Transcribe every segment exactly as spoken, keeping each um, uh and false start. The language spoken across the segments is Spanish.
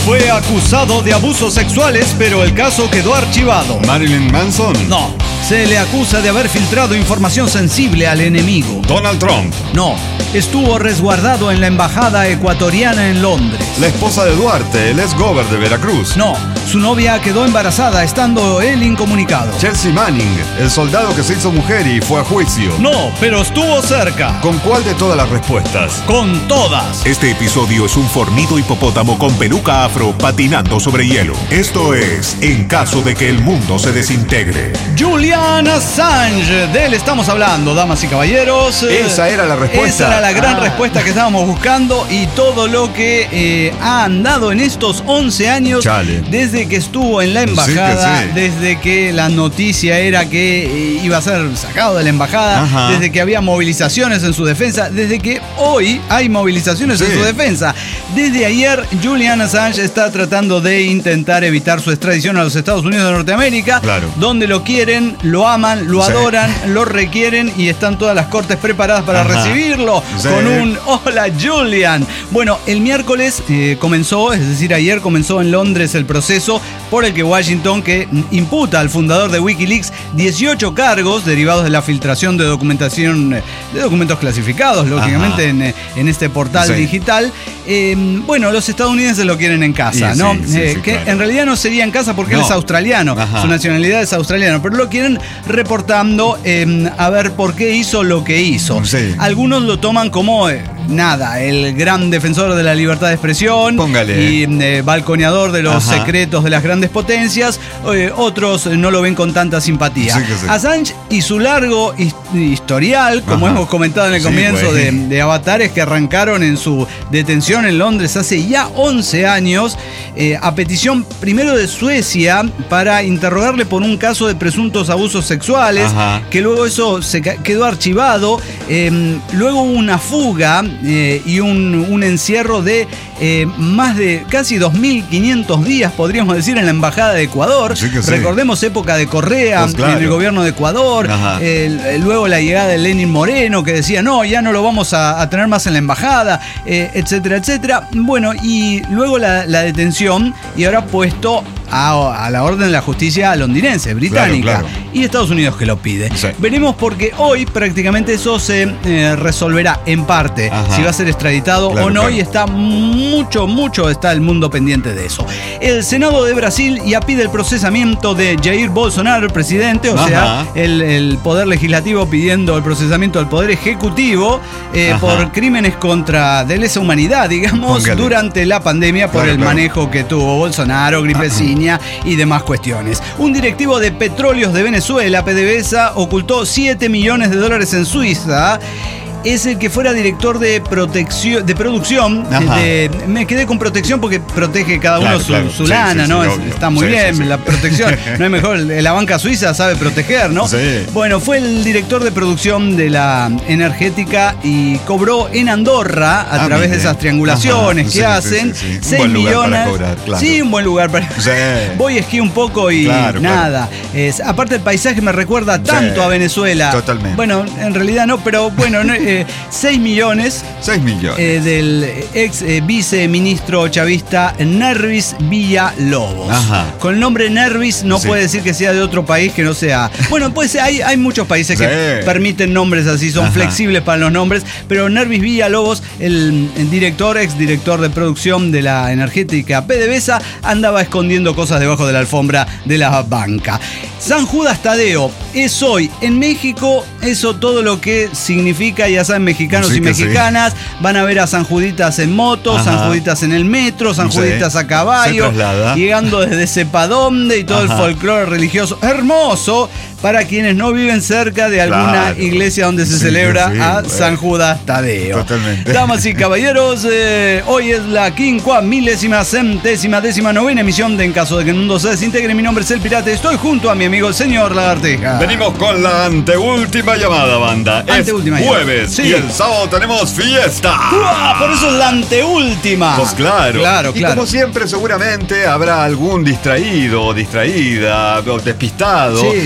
Fue acusado de abusos sexuales, pero el caso quedó archivado. ¿Marilyn Manson? No, se le acusa de haber filtrado información sensible al enemigo. ¿Donald Trump? No, estuvo resguardado en la embajada ecuatoriana en Londres. ¿La esposa de Duarte, el ex gober de Veracruz? No, su novia quedó embarazada estando él incomunicado. ¿Chelsea Manning, el soldado que se hizo mujer y fue a juicio? No, pero estuvo cerca. ¿Con cuál de todas las respuestas? Con todas. Este episodio es un fornido hipopótamo con peluca afro patinando sobre hielo. Esto es En caso de que el mundo se desintegre. Julian Assange, de él estamos hablando, damas y caballeros. Esa era la respuesta. Esa era la gran ah. respuesta que estábamos buscando y todo lo que eh, ha andado en estos once años. Chale. Desde que estuvo en la embajada, Sí que sí. desde que la noticia era que eh, iba a ser sacado de la embajada, Ajá. desde que había movilizaciones en su defensa, desde que hoy hay movilizaciones Sí. en su defensa. Desde ayer, Julian Assange está tratando de intentar evitar su extradición a los Estados Unidos de Norteamérica, Claro. donde lo quieren, lo aman, lo Sí. adoran, lo requieren y están todas las cortes preparadas para Ajá. recibirlo Sí. con un hola Julian. Bueno, el miércoles eh, comenzó, es decir, ayer comenzó en Londres el proceso por el que Washington, que imputa al fundador de Wikileaks dieciocho cargos derivados de la filtración de documentación, eh, de documentos clasificados, lógicamente en, eh, en este portal Sí. digital. Eh, bueno, los estadounidenses lo quieren en casa, Sí, ¿no? sí, sí, Eh, sí, que claro. en realidad no sería en casa porque él No. es australiano, Ajá. su nacionalidad es australiana, pero lo quieren reportando eh, a ver por qué hizo lo que hizo. Sí. Algunos lo toman como, eh, nada, el gran defensor de la libertad de expresión. Póngale. Y eh, balconeador de los Ajá. secretos de las grandes potencias. Eh, otros no lo ven con tanta simpatía. Sí que sí. Assange y su largo his- historial, como Ajá. hemos comentado en el Sí, comienzo, güey. de, de avatares que arrancaron en su detención en Londres hace ya once años, eh, a petición primero de Suecia para interrogarle por un caso de presuntos abusos sexuales, Ajá. que luego eso se ca- quedó archivado. Eh, luego hubo una fuga eh, y un, un encierro de eh, más de casi dos mil quinientos días, podríamos decir, en la Embajada de Ecuador. Sí que sí. Recordemos época de Correa, Pues claro. en el gobierno de Ecuador. Ajá. Eh, luego la llegada de Lenin Moreno, que decía, no, ya no lo vamos a, a tener más en la embajada, eh, etcétera, etcétera. Bueno, y luego la, la detención, y ahora puesto a, a la orden de la justicia londinense, británica, Claro, claro. y Estados Unidos que lo pide. Sí. Veremos, porque hoy prácticamente eso se eh, resolverá en parte, Ajá. si va a ser extraditado Claro, o no, claro. y está mucho, mucho está el mundo pendiente de eso. El Senado de Brasil ya pide el procesamiento de Jair Bolsonaro, el presidente, o Ajá. sea, el, el Poder Legislativo pidiendo el procesamiento del Poder Ejecutivo eh, Ajá. por crímenes contra de lesa humanidad, digamos, Póngale. durante la pandemia por Claro, el claro. manejo que tuvo Bolsonaro, gripeciña y demás cuestiones. Un directivo de Petróleos de Venezuela, PDVSA, ocultó siete millones de dólares en Suiza. Es el que fuera director de protección, de producción. Ajá. De, me quedé con protección porque protege cada uno Claro, su, claro. su Sí, lana, sí, ¿no? sí, Es- obvio. está muy Sí, bien, sí, sí. la protección. No es mejor, la banca suiza sabe proteger, ¿no? Sí. Bueno, fue el director de producción de la energética y cobró en Andorra, a Ah, través de mire. esas triangulaciones Ajá. que Sí, hacen, sí, sí, sí. Un seis buen lugar para millones. cobrar, claro. Sí, un buen lugar para. Sí. Voy, esquí un poco y Claro, nada. Es, aparte, el paisaje me recuerda tanto Sí. a Venezuela. Totalmente. Bueno, en realidad no, pero bueno, no, eh, seis millones. seis millones. Eh, del ex eh, viceministro chavista Nervis Villalobos. Ajá. Con el nombre Nervis no Sí. puede decir que sea de otro país que no sea. Bueno, pues hay, hay muchos países Sí. que permiten nombres así, son Ajá. flexibles para los nombres, pero Nervis Villalobos, el, el director, ex director de producción de la energética PDVSA, andaba escondiendo cosas debajo de la alfombra de la banca. San Judas Tadeo es hoy en México, eso todo lo que significa, ya saben, mexicanos Sí y que sí. mexicanas, van a ver a San Juditas en moto, Ajá. San Juditas en el metro, San Sí. Juditas a caballo, Se traslada. llegando desde sepa dónde y todo Ajá. el folclore religioso hermoso para quienes no viven cerca de alguna Claro. iglesia donde se Sí, celebra sí, a bueno. San Judas Tadeo. Totalmente. Damas y caballeros, eh, hoy es la quincuá milésima centésima décima novena emisión de En caso de que el mundo se desintegre. Mi nombre es El Pirata, estoy junto a mi amigo el señor Lagarteja. Venimos con la anteúltima llamada, banda. Anteúltima es llamada. jueves Sí. y el sábado tenemos fiesta. ¡Uah! Por eso es la anteúltima. Pues claro. Claro, Y claro. como siempre, seguramente habrá algún distraído o distraída o despistado Sí. que dirá,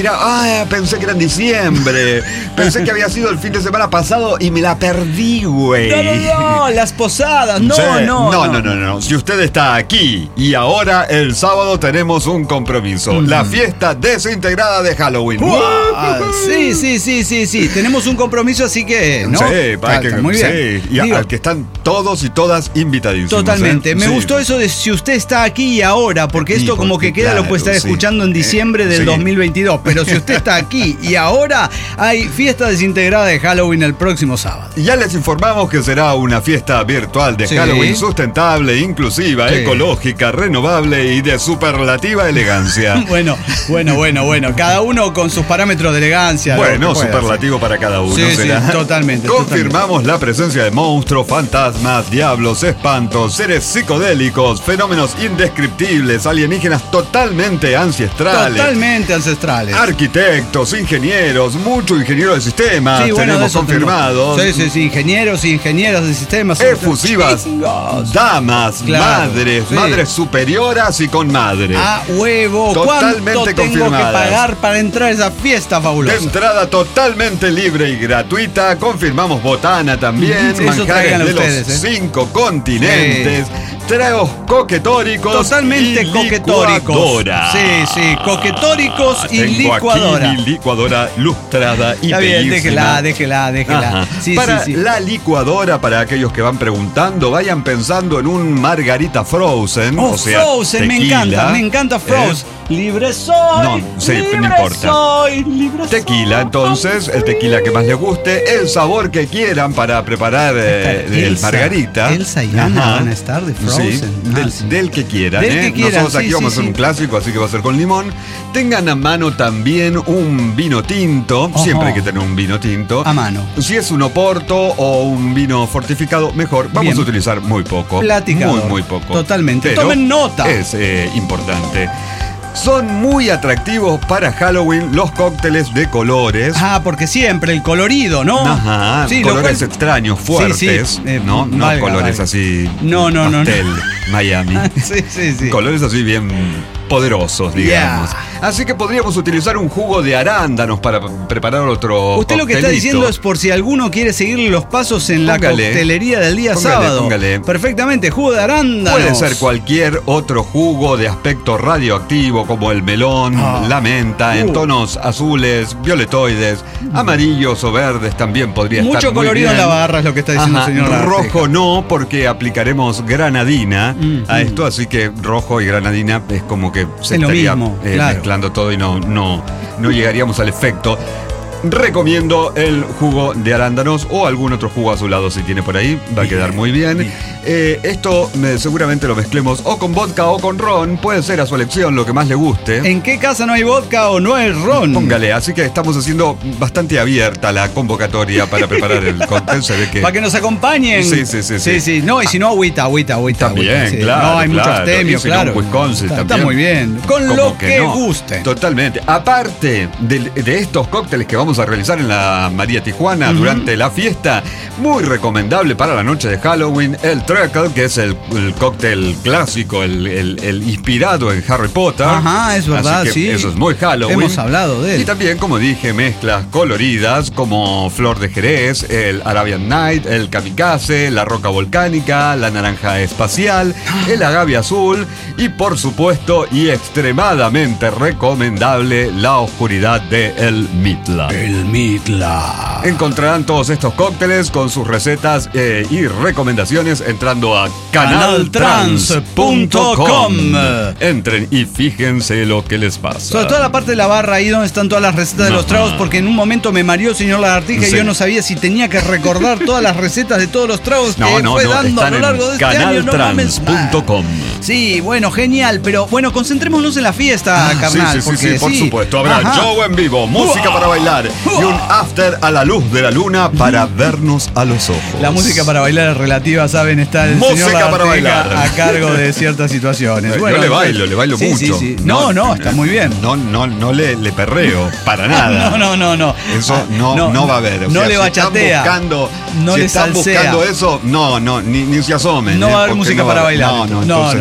mirá, ah, pensé que era en diciembre. Pensé que había sido el fin de semana pasado y me la perdí, güey. No, no, no, las posadas, no, Sí, no, no, no, no, no. Si usted está aquí y ahora el sábado tenemos un compromiso, Mm. la fiesta desintegrada de Halloween. ¡Uah! Sí, sí, sí, sí, sí. Tenemos un compromiso, así que, ¿no? Sí, para Está- que, está muy bien. sí, y a- Digo, al que están todos y todas invitadísimos. totalmente. ¿eh? Me Sí. gustó eso de si usted está aquí y ahora, porque Sí, esto como porque, que queda lo puede estar claro, sí. escuchando en diciembre Eh, del sí. dos mil veintidós. Pero si usted está aquí y ahora, hay fiesta desintegrada de Halloween el próximo sábado. Y ya les informamos que será una fiesta virtual de Sí. Halloween sustentable, inclusiva, Sí. ecológica, renovable y de superlativa elegancia. Bueno, bueno, bueno, bueno. Cada uno con sus parámetros de elegancia. Bueno, lo que pueda, superlativo para cada uno. Sí, sí, será. totalmente, Confirmamos la presencia de monstruos, fantasmas, diablos, espantos, seres psicodélicos, fenómenos indescriptibles, alienígenas totalmente sí. ancestrales. Totalmente ancestrales. Arquitectos, ingenieros, muchos ingenieros de sistemas Sí, bueno, de tenemos eso confirmados. tenemos. Sí, sí, sí, ingenieros y ingenieras de sistemas. Efusivas, Chingos. damas, Claro, madres, sí. madres superioras y con madre. A huevo. Totalmente ¿Cuánto tengo que confirmadas. pagar para entrar a esa fiesta De fabulosa? entrada totalmente libre y gratuita. Confirmamos botana también. Sí, eso manjares traigan de ustedes, los ¿eh? cinco continentes. Tragos coquetóricos. Totalmente y coquetóricos. licuadora. Sí, sí, coquetóricos y Tengo licuadora. Aquí mi licuadora lustrada y Está bien, bellísima. déjela, déjela, déjela. Ajá. Sí, para sí, sí. la licuadora, para aquellos que van preguntando, vayan pensando en un margarita frozen. Oh, o sea, Frozen, me tequila, encanta, me encanta ¿eh? Frozen. Libre soy. No, sí, no libre importa. soy, libre Tequila, soy. entonces, el tequila que más les guste, el sabor que quieran para preparar eh, el Elsa, margarita. Elsa y Anna Ajá. van a estar de Frozen. Sí, Ah, del, sí. del que quieran, Del ¿eh? que quieran, Nosotros aquí sí, vamos sí, a hacer un sí. clásico, así que va a ser con limón. Tengan a mano también un vino tinto, Ojo. siempre hay que tener un vino tinto. A mano. Si es un oporto o un vino fortificado, mejor. Vamos Bien. a utilizar muy poco. Platicador. Muy, muy poco. Totalmente. Pero Tomen nota. Es eh, importante. Son muy atractivos para Halloween los cócteles de colores. Ah, porque siempre el colorido, ¿no? Ajá, Sí, lo colores cual- extraños, fuertes, Sí, sí, eh, ¿no? No valga, colores valga. así. No, no, no, no. pastel, Miami. Sí, sí, sí. Colores así bien poderosos, digamos. Así que podríamos utilizar un jugo de arándanos para preparar otro. Usted lo que está coctelito. diciendo es por si alguno quiere seguirle los pasos en Póngale. la coctelería del día Póngale, sábado. póngale. Perfectamente, jugo de arándanos. Puede ser cualquier otro jugo de aspecto radioactivo como el melón, Ah. la menta, en Uh. tonos azules, violetoides, amarillos o verdes también podría estar Mucho muy colorido en bien. la barra es lo que está diciendo Ajá, el señor Lagarteja. rojo no, porque aplicaremos granadina Mm, a mm. esto, así que rojo y granadina es como que se Es lo estaría mismo, eh, claro. mezclando todo y no, no, no llegaríamos al efecto. Recomiendo el jugo de arándanos o algún otro jugo azulado si tiene por ahí, va a quedar muy bien. bien. Eh, esto eh, seguramente lo mezclemos o con vodka o con ron, puede ser a su elección lo que más le guste. ¿En qué casa no hay vodka o no hay ron? Póngale, así que estamos haciendo bastante abierta la convocatoria para preparar el cóctel. Se ve que Para que nos acompañen. Sí, sí, sí, Sí, sí. sí. No, y si no, agüita, agüita, agüita. También, agüita, sí. claro, No, hay mucho claro. abstemio, Y si no, claro. un Wisconsin está, también. está muy bien. Con ¿Cómo lo que, no? guste. Totalmente. Aparte de, de estos cócteles que vamos a realizar en la María Tijuana Ujú. durante la fiesta, muy recomendable para la noche de Halloween, el Treacle, que es el, el cóctel clásico, el, el- el inspirado en Harry Potter. Ajá, es verdad, Así que sí. eso es muy Halloween. Hemos hablado de él. Y también, como dije, mezclas coloridas como Flor de Jerez, el Arabian Night, el Kamikaze, la Roca Volcánica, la Naranja Espacial, el Agave Azul y, por supuesto, y extremadamente recomendable, la Oscuridad de El Mitla. El Mitla. Encontrarán todos estos cócteles con sus recetas eh, y recomendaciones entrando a canal trans punto com. Entren y fíjense lo que les pasa. Sobre todo la parte de la barra ahí donde están todas las recetas de los Ajá. tragos, porque en un momento me mareó el señor Lagartija y Sí. yo no sabía si tenía que recordar todas las recetas de todos los tragos No, que no, fue no, dando a están lo largo de en este año. canal No mames. trans punto com. Sí, bueno, genial, pero bueno, concentrémonos en la fiesta, Ah, carnal. sí, sí, sí, porque sí, por supuesto. Habrá Ajá. show en vivo, música Uah. para bailar y un after a la luz de la luna para vernos a los ojos. La música para bailar es relativa, saben, está el Música señor para Lagarteja bailar. a cargo de ciertas situaciones. Yo Bueno, le bailo, le bailo sí, mucho. Sí, sí. No, no, está muy bien. No, no, no le, le perreo, para nada. No, no, no, no. Eso Ah, no, no, va a haber. O no sea, le si bachatea. Están buscando, No si le están salsea. buscando eso, no, no, ni, ni se asomen. No ¿eh? va a haber Porque música no va para a haber- bailar. No, no, No, entonces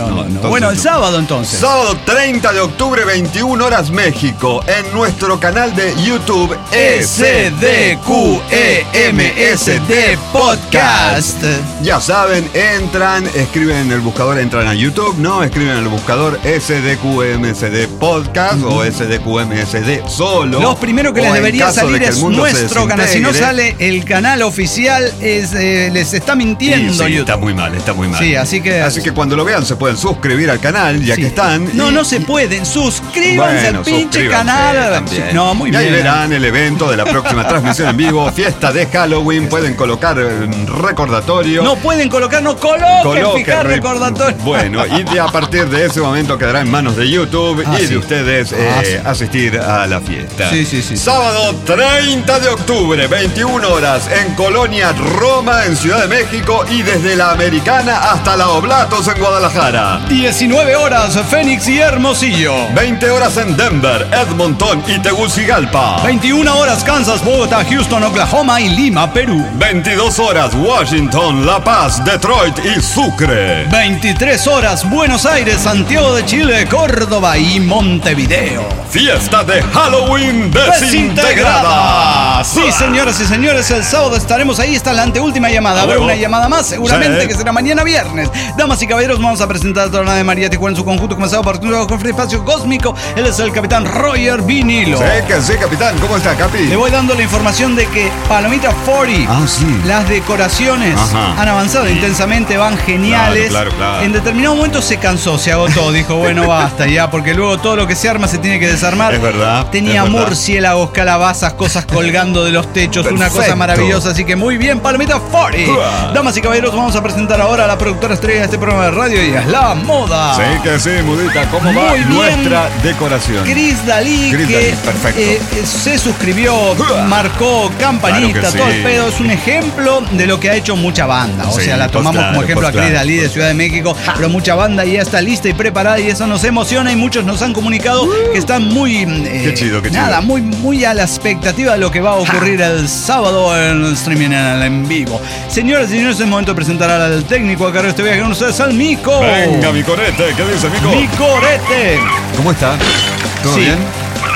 no, no. entonces Bueno, el no. sábado entonces. Sábado treinta de octubre, veintiuna horas México, en nuestro canal de YouTube S D Q E M S D Podcast. Ya saben, entran, escriben en el buscador, entran a YouTube, ¿no? Escriben en el buscador S D Q E M S D Podcast uh-huh. o S D Q E M S D solo. Lo primero que les debería salir es nuestro canal. Si no sale el canal oficial, es, eh, les está mintiendo sí, sí, YouTube. Está muy mal, está muy mal. Sí, así que... Así que cuando lo vean se pueden suscribir al canal, ya sí. que están. No, y... no se pueden. Suscríbanse bueno, al pinche canal. También. No, muy y bien. ahí verán el evento de la próxima transmisión en vivo, fiesta de Halloween. Pueden colocar recordatorio. No pueden colocar, no coloquen, Coloque, fijar re... recordatorio. Bueno, y de, a partir de ese momento quedará en manos de YouTube ah, y sí. de ustedes ah, eh, sí. asistir a la fiesta. Sí, sí, sí. Sábado treinta de octubre, veintiuna horas, en Colonia Roma, en Ciudad de México, y desde la Americana hasta la Oblatos en Guadalajara. diecinueve horas, Phoenix y Hermosillo. veinte horas en Denver, Edmonton y Tegucigalpa. veintiuna horas, Kansas, Bogotá, Houston, Oklahoma y Lima, Perú. veintidós horas, Washington, La Paz, Detroit y Sucre. veintitrés horas, Buenos Aires, Santiago de Chile, Córdoba y Montevideo. Fiesta de Halloween desintegrada. Sí, señoras y señores, el sábado estaremos ahí. Está la anteúltima llamada. Habrá una llamada más, seguramente, sí. que será mañana viernes. Damas y caballeros, vamos a presentar a toda la de María Tijuana en su conjunto, comenzado por un cofre espacio cósmico. Él es el capitán Roger Vinilo. Sí, que sí, capitán. ¿Cómo está, Capi? Le voy dando la información de que Palomita cuarenta, ah, sí. las decoraciones Ajá. han avanzado sí. intensamente, van geniales. Claro, claro, claro. En determinado momento se cansó, se agotó, dijo, bueno, basta ya, porque luego todo lo que se arma se tiene que desarmar. Es verdad. Tenía es verdad. murciélagos, calabazas, cosas colgando de los techos, Perfecto. Una cosa maravillosa, así que muy bien, Palomita cuarenta. Uh. Damas y caballeros, vamos a presentar ahora a la productora estrella de este programa de radio y es la moda. Sí, que sí, Mudita, ¿cómo muy va bien. nuestra decoración? Cris Dalí, Chris que Dalí, perfecto. Eh, se suscribió, uh. marcó campanita, claro todo sí. el pedo, es un ejemplo de lo que ha hecho mucha banda. O sí, sea, la tomamos claro, como ejemplo a Cris claro, Dalí de Ciudad de México, pero mucha banda ya está lista y preparada y eso nos emociona y muchos nos han comunicado uh. que están muy eh, qué chido, qué chido. nada, muy, muy a la expectativa de lo que va a ocurrir ja. el sábado en el streaming, en el en vivo. Señoras y señores, es el momento de presentar al técnico a cargo de este viaje con ustedes, al Mico. Venga, mi corete, ¿qué dice, Mico? Mi corete. ¿Cómo está? ¿Todo sí. bien?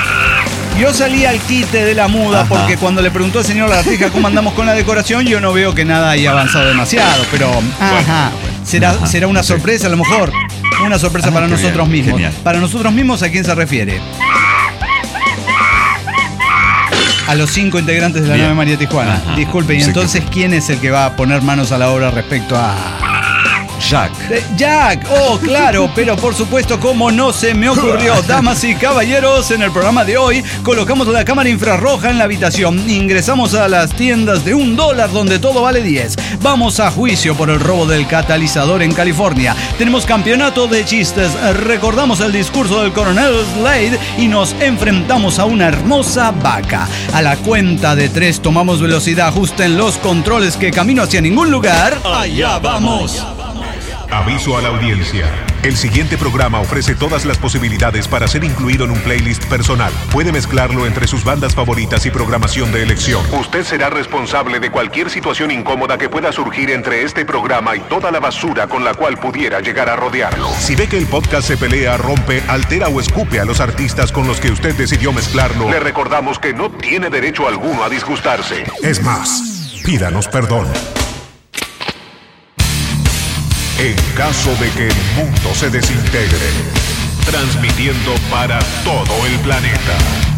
Yo salí al quite de la muda Ajá. porque cuando le preguntó al señor Lagartija cómo andamos con la decoración, yo no veo que nada haya avanzado demasiado, pero bueno, ajá, bueno. será, ajá. será una sorpresa sí. a lo mejor, una sorpresa ah, para nosotros bien. mismos. Genial. Para nosotros mismos, ¿a quién se refiere? A los cinco integrantes de la nueva María Tijuana. Ajá. Disculpen, y sí entonces, que... ¿quién es el que va a poner manos a la obra respecto a...? Jack. Jack, oh claro, pero por supuesto, como no se me ocurrió. Damas y caballeros, en el programa de hoy colocamos la cámara infrarroja en la habitación. Ingresamos a las tiendas de un dólar donde todo vale diez. Vamos a juicio por el robo del catalizador en California. Tenemos campeonato de chistes. Recordamos el discurso del coronel Slade y nos enfrentamos a una hermosa vaca. A la cuenta de tres tomamos velocidad. Ajusten los controles que camino hacia ningún lugar. Allá vamos. Aviso a la audiencia. El siguiente programa ofrece todas las posibilidades para ser incluido en un playlist personal. Puede mezclarlo entre sus bandas favoritas y programación de elección. Usted será responsable de cualquier situación incómoda que pueda surgir entre este programa y toda la basura con la cual pudiera llegar a rodearlo. Si ve que el podcast se pelea, rompe, altera o escupe a los artistas con los que usted decidió mezclarlo, le recordamos que no tiene derecho alguno a disgustarse. Es más, pídanos perdón. En caso de que el mundo se desintegre, transmitiendo para todo el planeta.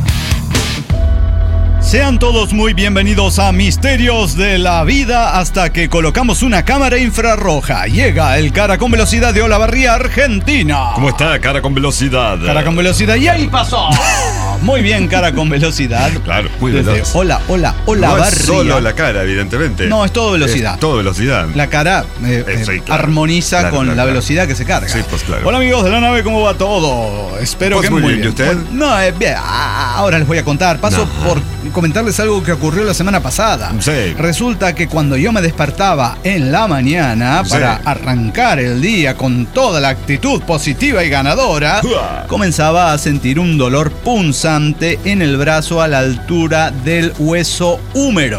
Sean todos muy bienvenidos a Misterios de la Vida hasta que colocamos una cámara infrarroja. Llega el cara con velocidad de Olavarría, Argentina. ¿Cómo está, cara con velocidad? Cara con velocidad y ahí pasó. Muy bien, cara con velocidad. Claro, muy Desde veloz. Hola, hola, hola, no Barría. Es solo la cara, evidentemente. No, es todo velocidad. Es todo velocidad. La cara eh, eh, sí, claro. armoniza claro, con claro, la velocidad claro. que se carga. Sí, pues claro. Hola amigos de la nave, ¿cómo va todo? Espero pues que muy muy bien. bien. ¿Y usted? Bueno, no, eh, bien, ahora les voy a contar. Paso no. por comentarles algo que ocurrió la semana pasada. Sí. Resulta que cuando yo me despertaba en la mañana para sí. arrancar el día con toda la actitud positiva y ganadora, uh. comenzaba a sentir un dolor punzante en el brazo a la altura del hueso húmero. Ah,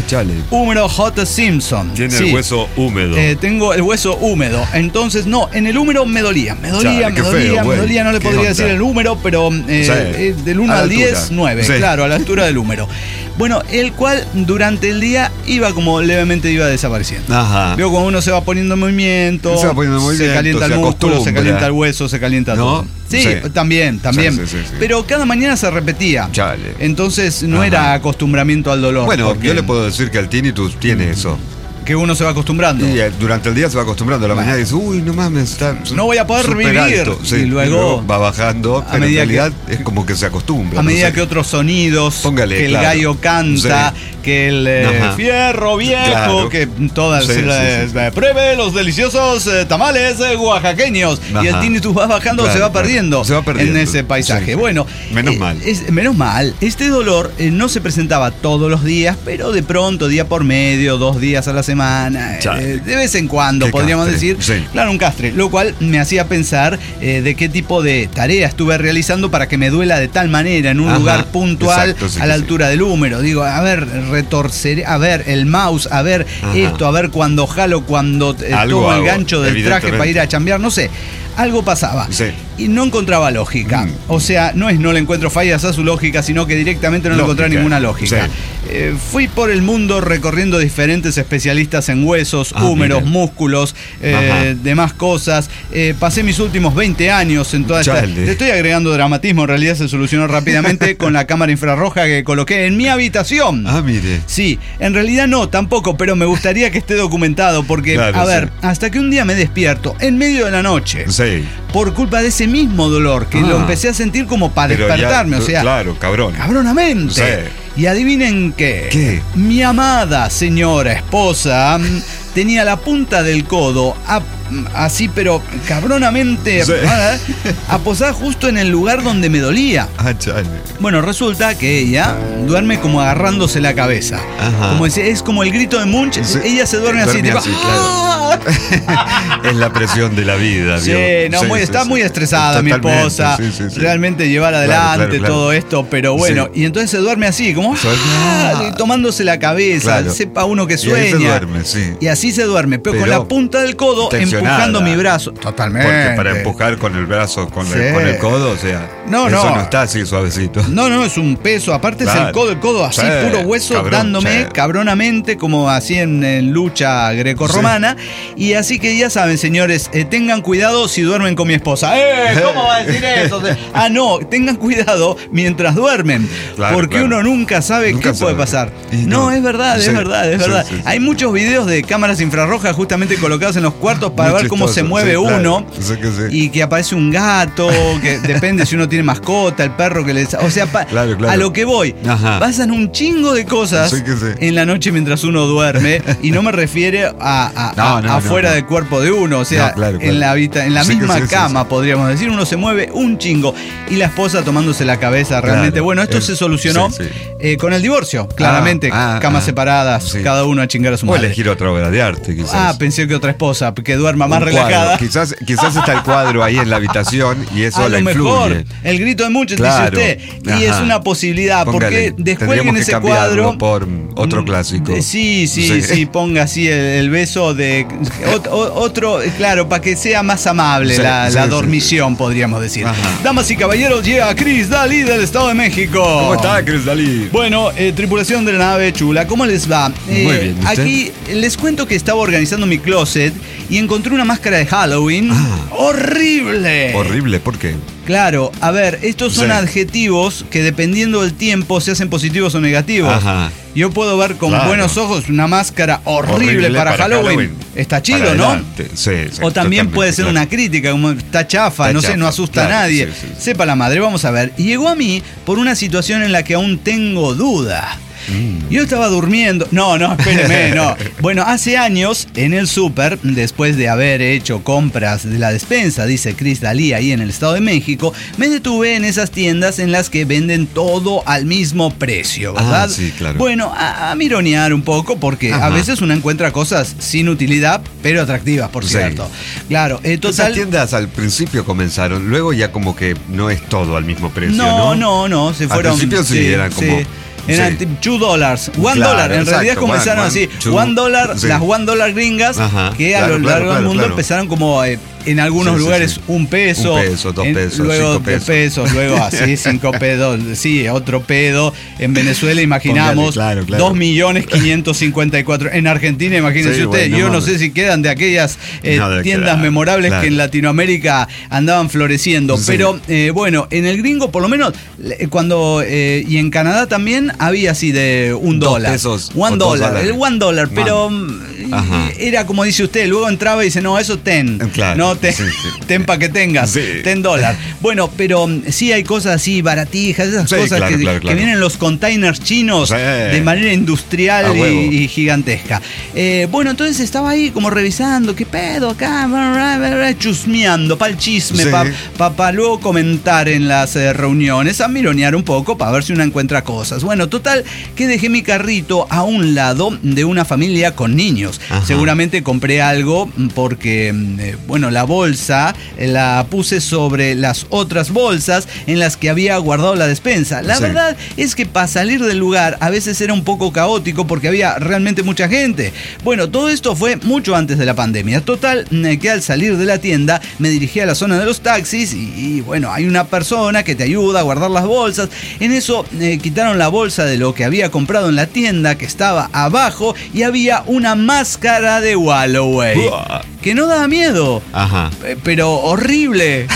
chale. Húmero J. Simpson. Tiene Sí. el hueso húmedo. Eh, tengo el hueso húmedo. Entonces, no, en el húmero me dolía. Me dolía, Chale, me qué dolía, feo, me güey. dolía. No le ¿Qué podría onda? decir el húmero, pero eh, Sí. eh, del A uno la al diez, altura. nueve. Sí. Claro, a la altura del húmero. Bueno, el cual durante el día iba como levemente iba desapareciendo. Ajá. Veo como uno se va poniendo en movimiento, Se va poniendo en movimiento, se calienta el se músculo, se acostumbra. calienta el hueso, se calienta ¿No? todo. Sí, Sí. también, también. Sí, sí, sí, sí. Pero cada mañana se repetía. Chale. Entonces no Ajá. era acostumbramiento al dolor. Bueno, porque yo le puedo decir que el tinnitus tiene eso. que uno se va acostumbrando. Y eh, durante el día se va acostumbrando. A la Bueno. mañana dice, uy, no mames, está No voy a poder súper vivir. alto. Sí, Y luego- va bajando, a pero en medida realidad es como que se acostumbra. A no medida sé. que otros sonidos, Póngale, que el claro. gallo canta, Sí. que el eh, Ajá. fierro viejo, Claro. que todas Sí, sí, eh, sí, sí. pruebe los deliciosos eh, tamales eh, oaxaqueños. Ajá. Y el tinnitus va bajando, Claro, se va claro. perdiendo, Se va perdiendo. en ese paisaje. Sí, sí. Bueno, Menos eh, mal. es- menos mal. Este dolor eh, no se presentaba todos los días, pero de pronto, día por medio, dos días a la semana, Chale. eh, de vez en cuando, Qué podríamos castre. decir. Sí. Claro, un castre, lo cual me hacía pensar eh, de qué tipo de tarea estuve realizando para que me duela de tal manera en un Ajá, lugar puntual exacto, sí a la que sí. altura del húmero. Digo, a ver, retorcer, a ver el mouse, a ver Ajá. esto, a ver cuando jalo, cuando eh, Algo tomo el hago, gancho del traje evidentemente. para ir a chambear, no sé. Algo pasaba. Sí. Y no encontraba lógica. Mm. O sea, no es no le encuentro fallas a su lógica, sino que directamente no le Lógica. encontré ninguna lógica. Sí. Eh, fui por el mundo recorriendo diferentes especialistas en huesos, Ah, húmeros, mire. músculos, eh, Ajá. demás cosas. Eh, pasé mis últimos veinte años en toda esta... Chale. Le estoy agregando dramatismo, en realidad se solucionó rápidamente con la cámara infrarroja que coloqué en mi habitación. Ah, mire. Sí, en realidad no, tampoco, pero me gustaría que esté documentado porque, Claro, a ver, sí. hasta que un día me despierto en medio de la noche Sí. por culpa de ese mismo dolor que Ah. lo empecé a sentir como para Pero ya- despertarme, o sea, Claro, cabrón. cabronamente. Sí. Y adivinen qué. ¿Qué? Mi amada señora esposa mm, tenía la punta del codo a- así, pero cabronamente Sí. ¿eh? aposada justo en el lugar donde me dolía. Ah, chale. Bueno, resulta que ella duerme como agarrándose la cabeza. Ajá. Como decía, es como el grito de Munch. Sí. Ella se duerme, así, Duerme tipo, así, claro. ¡ah! Es la presión de la vida, Sí, ¿vio? no, Sí, muy, sí, está sí. muy estresada mi Totalmente, esposa. sí, sí, sí. Realmente llevar Claro, adelante claro, claro. todo esto, pero bueno. Sí. Y entonces se duerme así, como Se duerme. ¡ah! tomándose la cabeza. Claro. Sepa uno que Y ahí sueña. se duerme, sí. Y así se duerme, pero, con Pero la punta del codo tensionada. empujando mi brazo. Totalmente. Porque para empujar con el brazo, con, Sí. el, con el codo, o sea, No, eso no. no está así suavecito. No, no, es un peso. Aparte es el Claro. codo, el codo así, Sí, puro hueso, cabrón, dándome sí. cabronamente, como así en, en lucha grecorromana. Y así que ya saben, señores, eh, tengan cuidado si duermen con mi esposa. ¡Eh! ¿Cómo va a decir eso? Ah, no, tengan cuidado mientras duermen. Claro, porque claro. uno nunca sabe Nunca qué puede sabe. pasar. Y No, no. es verdad, Sí, es verdad, es sí, verdad. sí, sí. Hay muchos videos de cámaras infrarrojas justamente colocadas en los cuartos para Muy ver cómo se chistoso, mueve sí, claro. uno. Sí que sí. Y que aparece un gato, que depende si uno tiene mascota, el perro que les... O sea, pa- Claro, claro. a lo que voy. Ajá. Pasan un chingo de cosas Sí que sí. en la noche mientras uno duerme. Y no me refiere a, a- No, a- no, afuera no, no. del cuerpo de uno. O sea, No, claro, claro. en la, habita- en la Sí que misma sí, sí, cama, sí. podríamos decir. Uno se mueve un chingo. Y la esposa tomándose la cabeza realmente. Claro. Bueno, esto El- se solucionó sí, sí. eh, con el divorcio. Claramente, ah, camas ah, separadas, sí. cada uno a chingar a su O madre. elegir otra obra de arte, quizás. Ah, pensé que otra esposa, que duerma más Un relajada. cuadro. Quizás, quizás está el cuadro ahí en la habitación y eso A la lo influye. mejor, el grito de muchos, Claro. dice usted. Y es Ajá. una posibilidad, Póngale, porque descuelguen tendríamos que ese cambiarlo cuadro. por otro Mm, clásico. eh, Sí, sí, sí, Sí. ponga así el, el beso de. ot- o- Otro, eh, claro, para que sea más amable Sí, la, sí, la sí, dormición, podríamos decir. Ajá. Damas y caballeros, llega Chris Daly del Estado de México. ¿Cómo está, Chris Dalí? Bueno, eh, tripulación de la nave chula, ¿cómo les va? Eh, Muy bien, ¿y usted? Aquí les cuento que estaba organizando mi closet y encontré una máscara de Halloween. Ah. ¡Horrible! Horrible, ¿por qué? Claro, a ver, estos son Sí. adjetivos que dependiendo del tiempo se hacen positivos o negativos. Ajá. Yo puedo ver con Claro. buenos ojos una máscara horrible, para, Halloween. Está chido, Para ¿no? adelante. Sí, sí, O también totalmente, puede ser claro. una crítica, como está chafa, Está no sé, chafa, no asusta claro, a nadie. sí, sí, sí. Sepa la madre, vamos a ver. Y llegó a mí por una situación en la que aún tengo duda. Mm. Yo estaba durmiendo. No, no, espéreme, no. Bueno, hace años en el súper, después de haber hecho compras de la despensa, dice Chris Dalí ahí en el Estado de México, me detuve en esas tiendas en las que venden todo al mismo precio, ¿verdad? Ah, sí, claro. Bueno, a, a mironear un poco, porque Ajá. a veces uno encuentra cosas sin utilidad, pero atractivas, por Sí. cierto. Claro, eh, Esas total. tiendas al principio comenzaron, luego ya como que no es todo al mismo precio, No, ¿no? no, no, se fueron. Al principio sí, eran como Eran Sí. two dollars, one Claro, dollar. En exacto, realidad comenzaron one, así. one, two, One dollar, sí. las one dollar gringas, Ajá, que a claro, lo claro, largo del claro, mundo claro. empezaron como eh, en algunos Sí, sí, lugares sí. un peso. Un peso, dos en- pesos, luego cinco pesos. dos pesos, luego así, cinco pedos. Sí, otro pedo. En Venezuela imaginamos Póngale, claro, claro. dos millones quinientos cincuenta y cuatro. En Argentina, imagínense Sí, usted, bueno, yo no mames. sé si quedan de aquellas eh, No debe tiendas quedar, memorables claro. que en Latinoamérica andaban floreciendo. Sí. Pero eh, bueno, en el gringo por lo menos, le- cuando eh, y en Canadá también había así de un Dos dólar. pesos One o dos dollar, dólares. el one dollar, pero Ajá. mm, era como dice usted, luego entraba y dice, no, eso ten. Claro, No, ten, sí, sí. ten para que tengas. Sí. Ten dólar. Bueno, pero mm, sí hay cosas así baratijas, esas Sí, cosas claro, que, claro, que claro. vienen en los containers chinos Sí. de manera A industrial huevo. y, y gigantesca. Eh, bueno, entonces estaba ahí como revisando, ¿qué pedo acá? Chusmeando, para el chisme, Sí. para pa, pa luego comentar en las eh, reuniones, a mironear un poco para ver si uno encuentra cosas. Bueno, total, que dejé mi carrito a un lado de una familia con niños. Ajá. Seguramente compré algo porque, eh, bueno, la bolsa eh, la puse sobre las otras bolsas en las que había guardado la despensa. La Sí. verdad es que para salir del lugar a veces era un poco caótico porque había realmente mucha gente. Bueno, todo esto fue mucho antes de la pandemia. Total, eh, que al salir de la tienda me dirigí a la zona de los taxis y, y, bueno, hay una persona que te ayuda a guardar las bolsas. En eso eh, quitaron la bolsa de lo que había comprado en la tienda que estaba abajo y había una máscara de Walloway. Uah. Que no daba miedo, Ajá. eh, pero horrible.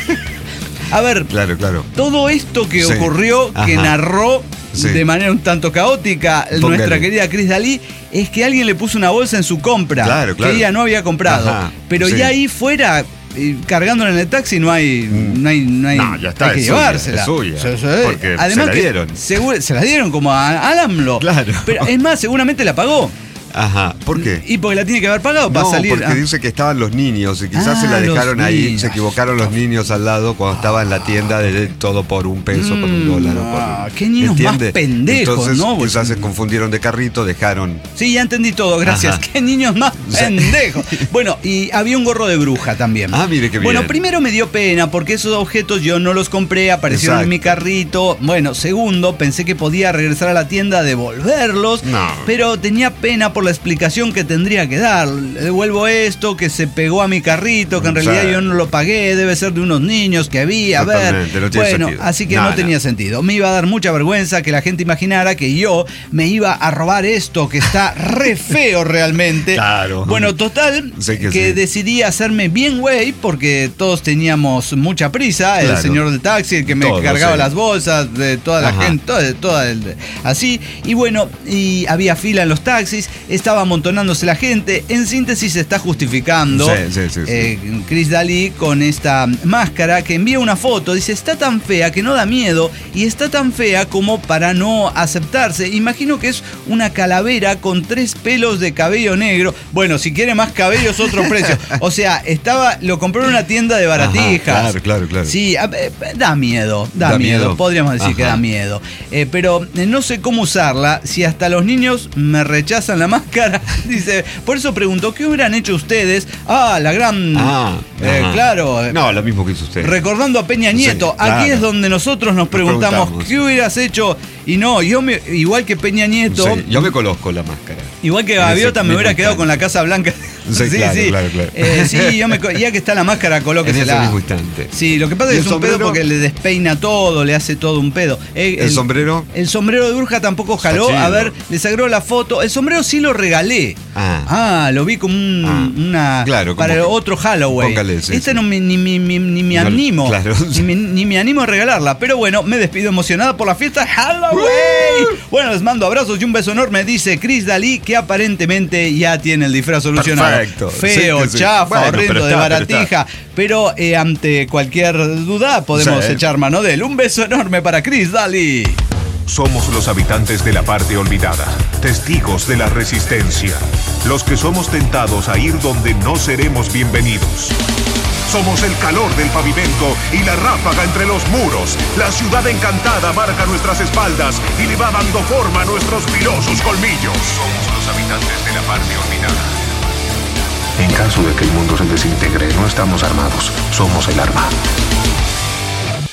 A ver, Claro, claro. todo esto que Sí. ocurrió, que Ajá. narró Sí. de manera un tanto caótica Póngale. nuestra querida Cris Dalí, es que alguien le puso una bolsa en su compra Claro, claro. que ella no había comprado. Ajá, Pero sí. ya ahí fuera, eh, cargándola en el taxi, no hay, no hay, no hay, No, ya está, hay que es suya, llevársela. es suya, Sí, sí. porque Además se la que dieron. seguro- se la dieron como a Alamlo. Claro. Pero es más, seguramente la pagó. Ajá. ¿Por qué? Y porque la tiene que haber pagado para No, salir. porque Ah. dice que estaban los niños y quizás Ah, se la los dejaron ahí, niños. se equivocaron los niños al lado cuando estaba en la tienda de todo por un peso, por un Mm, dólar. o ah, por, qué niños más ¿entiende? pendejos, Entonces, ¿no? quizás se confundieron de carrito, dejaron. Sí, ya entendí todo, gracias. Ajá. Qué niños más Sí. pendejos. Bueno, y había un gorro de bruja también. Ah, mire qué bien. Bueno, primero me dio pena porque esos objetos yo no los compré, aparecieron en Exacto. mi carrito. Bueno, segundo, pensé que podía regresar a la tienda a devolverlos, No. pero tenía pena por la explicación que tendría que dar. Le devuelvo esto que se pegó a mi carrito, que en Sí. realidad yo no lo pagué, debe ser de unos niños que había, a ver. Totalmente, no tiene Bueno, sentido. así que No, no, no. tenía sentido. Me iba a dar mucha vergüenza que la gente imaginara que yo me iba a robar esto que está re feo realmente. Claro. Bueno, total, Sí que, que sí. decidí hacerme bien güey porque todos teníamos mucha prisa. El Claro. señor del taxi, el que me Todos, cargaba sí. las bolsas, de toda la Ajá. gente, toda, toda el- así. Y bueno, y había fila en los taxis, estaba amontonándose la gente. En síntesis, se está justificando Sí, sí, sí, sí. eh, Cris Dalí con esta máscara que envía una foto. Dice, está tan fea que no da miedo y está tan fea como para no aceptarse. Imagino que es una calavera con tres pelos de cabello negro. Bueno, si quiere más cabello es otro precio. O sea, estaba, lo compró en una tienda de baratijas. Ajá, claro, claro, claro. Sí, a- eh, da miedo, da, Da miedo. miedo. Podríamos decir que Ajá. da miedo. Eh, pero eh, no sé cómo usarla. Si hasta los niños me rechazan la máscara. Dice, por eso pregunto, ¿qué hubieran hecho ustedes? Ah, la gran... Ah, eh, ajá. claro. No, lo mismo que hizo usted. Recordando a Peña Nieto, Sí, claro. aquí es donde nosotros nos preguntamos, preguntamos. ¿qué hubieras hecho? Y no, yo me, igual que Peña Nieto, Sí, yo me conozco la máscara. igual que en Gaviota, ese me hubiera mismo quedado instante. con la Casa Blanca. Sí, claro, claro, claro. Eh, sí, yo me, co- ya que está la máscara, En ese colóquesela. mismo instante. Sí, lo que pasa ¿Y es que el es un pedo sombrero? porque le despeina todo, le hace todo un pedo. Eh, ¿El sombrero? El sombrero de bruja tampoco Está jaló. chido. A ver, les agregó la foto. El sombrero sí lo regalé. Ah. Ah, lo vi como un, Ah. una. Claro, para como que- otro Halloween. Póngale, sí, Este sí. no me, ni, ni- ni- ni me No, animo. claro. Ni, me, ni me animo a regalarla. Pero bueno, me despido emocionada por la fiesta Halloween. Bueno, les mando abrazos y un beso enorme. Dice Cris Dalí que aparentemente ya tiene el disfraz solucionado. Perfecto. Feo, Sí, que sí. chafa, Bueno, horrendo, pero de está, pero baratija. Pero, eh, ante cualquier duda podemos Sí. echar mano de él. Un beso enorme para Cris Dalí. Somos los habitantes de la parte olvidada, testigos de la resistencia, los que somos tentados a ir donde no seremos bienvenidos. Somos el calor del pavimento y la ráfaga entre los muros. La ciudad encantada marca nuestras espaldas y le va dando forma a nuestros filosos colmillos. Somos los habitantes de la parte olvidada. En caso de que el mundo se desintegre, no estamos armados, somos el arma.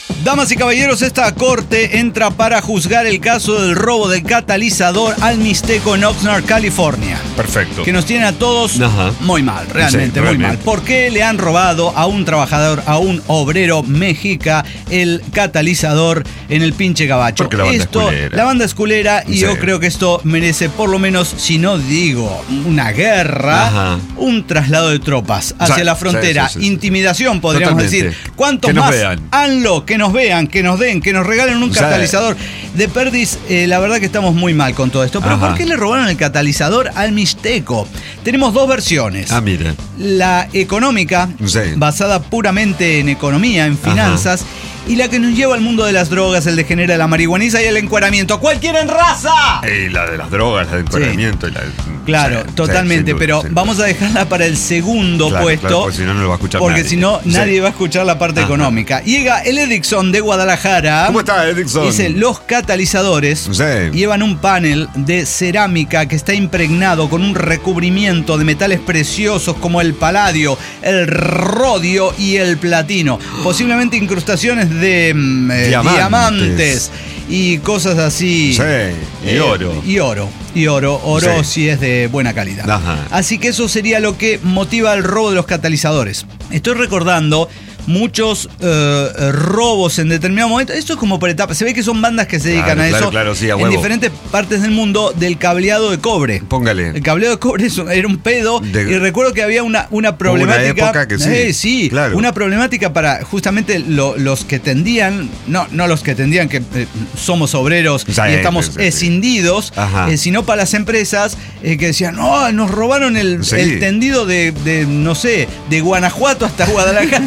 Damas y caballeros, esta corte entra para juzgar el caso del robo del catalizador al Mixteco en Oxnard, California. Perfecto. Que nos tiene a todos Ajá. muy mal, realmente Sí, muy realmente. mal. ¿Por qué le han robado a un trabajador, a un obrero mexica, el catalizador en el pinche gabacho? Porque la banda esto, es culera. La banda es culera y Sí. yo creo que esto merece, por lo menos, si no digo una guerra, Ajá. un traslado de tropas hacia Sí, la frontera. sí, sí, sí, sí. Intimidación, podríamos Totalmente. decir. ¿Cuántos Que nos más? vean. Hanlo, que nos vean, que nos den, que nos regalen un Sí. catalizador. De perdis, eh, la verdad que estamos muy mal con todo esto. Pero Ajá. ¿por qué le robaron el catalizador al Mixteco? Tenemos dos versiones. Ah, mira. La económica, Sí. basada puramente en economía, en finanzas, y la que nos lleva al mundo de las drogas, el degenera, la marihuaniza y el encueramiento. ¡Cuál quieren raza! Y la de las drogas, la del encuadramiento y la del- Claro, sí, sí, totalmente, sin duda, pero sin duda. vamos a dejarla para el segundo Claro, puesto. claro, porque si no, no lo va a escuchar Porque nadie. si no, Sí. nadie va a escuchar la parte Ajá. económica. Llega el Edixon de Guadalajara. ¿Cómo está, Edixon? Dice, los catalizadores Sí. llevan un panel de cerámica que está impregnado con un recubrimiento de metales preciosos como el paladio, el rodio y el platino. Posiblemente incrustaciones de mm, eh, Diamantes. diamantes y cosas así. Sí, y Eh, oro. Y oro. Y oro. Oro Sí. si es de buena calidad. Ajá. Así que eso sería lo que motiva el robo de los catalizadores. Estoy recordando muchos eh, robos en determinado momento. Esto es como por etapas. Se ve que son bandas que se dedican Claro, a claro, eso claro, sí, a en huevo. diferentes partes del mundo del cableado de cobre. Póngale. El cableado de cobre es un- era un pedo De- y recuerdo que había una, una problemática. época que sí, Eh, sí, claro. una problemática para justamente lo- los que tendían, no, no los que tendían que eh, somos obreros Sí, y estamos sí, sí. escindidos, Ajá. eh, sino para las empresas eh, que decían, no, nos robaron el, Sí. el tendido de, de, no sé, de Guanajuato hasta Guadalajara.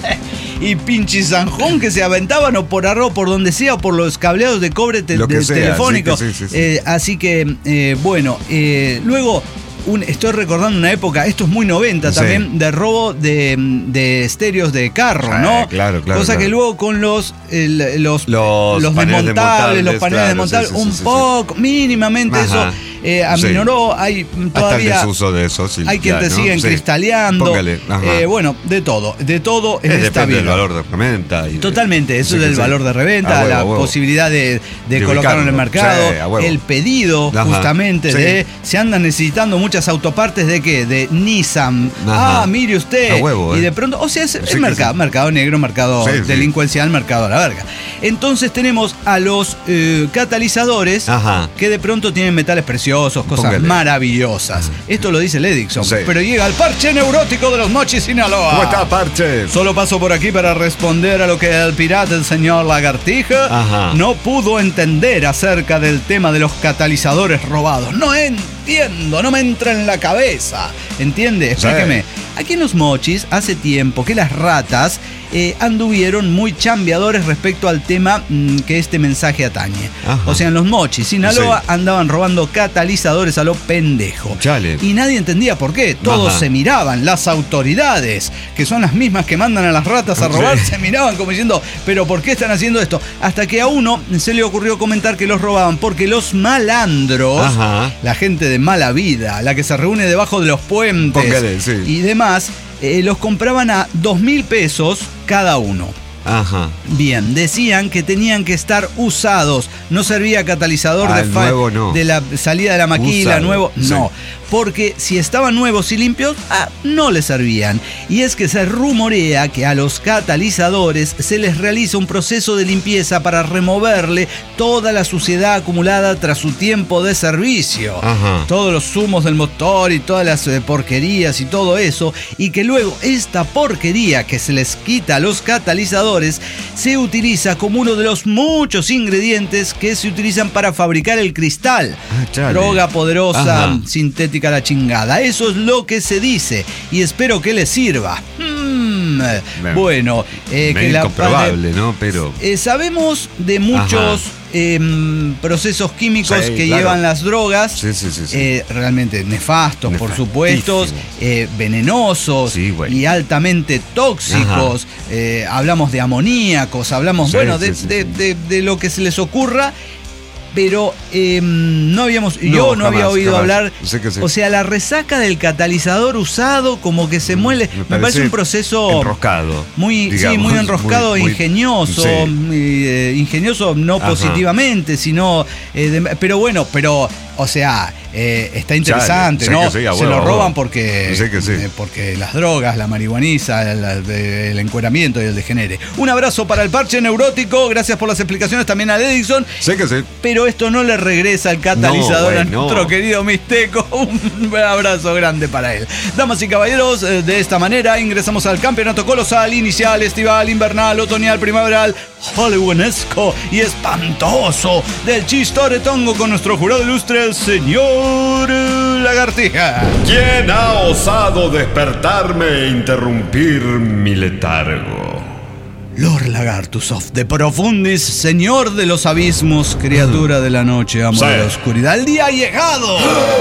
Y pinche Sanjón que se aventaban o por arroz, por donde sea, o por los cableados de cobre te- Lo que de- sea, telefónicos. sí, que sí, sí, sí. Eh, así que, eh, bueno, eh, luego un- estoy recordando una época, esto es muy noventa Sí. también, de robo de, de estéreos de carro, Sí, ¿no? claro, claro, Cosa que claro. luego con los, el- los, Los los paneles desmontables, los desmontables, paneles claro, desmontables, sí, sí, un sí, sí, poco, mínimamente Ajá. eso eh, aminoró. Hay Hasta el todavía. desuso de eso, sí. Hay quien ya, te ¿no? sigue Sí. encristaleando. Póngale, ajá. Eh, bueno, de todo, de todo en Eh, esta depende del vida. valor de reventa. y de- Totalmente, eso sí, es que del sí. valor de reventa, A huevo, la a huevo. posibilidad de, de De colocarlo en el ubicarlo. mercado, Sí, a huevo. el pedido Ajá. justamente Sí. de se andan necesitando muchas autopartes de qué, de Nissan. Ajá. Ah, mire usted. A huevo, y eh. de pronto, o sea, es, es Sí, que mercado, sí. mercado negro, mercado Sí, sí. delincuencial, mercado a la verga. Entonces tenemos a los eh, catalizadores Ajá. que de pronto tienen metales preciosos, cosas Póngale. maravillosas. Esto lo dice el Edixon, Sí. pero llega el parche neurótico de los Mochis Sinaloa. ¿Cómo está, Parche? Solo paso por aquí para responder a lo que el pirata, el señor Lagartija, Ajá. no pudo entender acerca del tema de los catalizadores robados. No entiendo, no me entra en la cabeza. ¿Entiende? Sí. Explíqueme. Aquí en los Mochis hace tiempo que las ratas eh, anduvieron muy chambeadores respecto al tema mm, que este mensaje atañe. Ajá. O sea, en los Mochis, Sinaloa, Sí. andaban robando catalizadores a lo pendejo. Chale. Y nadie entendía por qué. Todos Ajá. se miraban, las autoridades, que son las mismas que mandan a las ratas a robar, Sí. se miraban como diciendo, pero ¿por qué están haciendo esto? Hasta que a uno se le ocurrió comentar que los robaban porque los malandros, Ajá. la gente de mala vida, la que se reúne debajo de los puentes Póngale, sí. y demás, eh, los compraban a dos mil pesos cada uno. Ajá. Bien, decían que tenían que estar usados. No servía catalizador Ah, de, el fa- nuevo no. de la salida de la maquila, Usado, nuevo. sí. No, porque si estaban nuevos y limpios, ah, no les servían. Y es que se rumorea que a los catalizadores se les realiza un proceso de limpieza para removerle toda la suciedad acumulada tras su tiempo de servicio. Ajá. Todos los zumos del motor y todas las eh, porquerías y todo eso. Y que luego esta porquería que se les quita a los catalizadores se utiliza como uno de los muchos ingredientes que se utilizan para fabricar el cristal. Ah, chale. Droga poderosa, Ajá. sintética a la chingada. Eso es lo que se dice y espero que les sirva. Mm, bueno, eh, que Medio la incomprobable, ¿no? Pero. eh, sabemos de muchos em, procesos químicos Sí, que claro. llevan las drogas, Sí, sí, sí, sí. eh, realmente nefastos, por supuesto, Nefastísimos. eh, venenosos Sí, güey. y altamente tóxicos. Eh, hablamos de amoníacos, hablamos, Sí, bueno, sí, de, sí, de- sí. de- de lo que se les ocurra. pero eh, no habíamos, No, yo no jamás, había oído jamás. hablar. Sé que sí. O sea, la resaca del catalizador usado, como que se muele. Me, parece parece un proceso enroscado, muy, digamos, sí, muy enroscado, muy- muy- ingenioso, sí. muy, eh, ingenioso no Ajá. positivamente, sino, eh, de- pero bueno, pero, o sea, eh, está interesante, sé ¿no? que sí, a Se huevo, lo a huevo. roban porque, Sé que sí. eh, porque las drogas, la marihuaniza, el, el encueramiento y el degenere. Un abrazo para el parche neurótico, gracias por las explicaciones también a Edison. Sé que sí. Pero esto no le regresa el catalizador No, a güey, no. nuestro querido Mixteco. Un abrazo grande para él. Damas y caballeros, eh, de esta manera ingresamos al campeonato colosal, inicial, estival, invernal, otoñal, primaveral, hollywoonesco y espantoso del Chistoretongo con nuestro jurado ilustre, el señor Lagartija. ¿Quién ha osado despertarme e interrumpir mi letargo? Lord Lagartus of the Profundis, señor de los abismos, criatura de la noche, amo Sí. de la oscuridad. ¡El día ha llegado!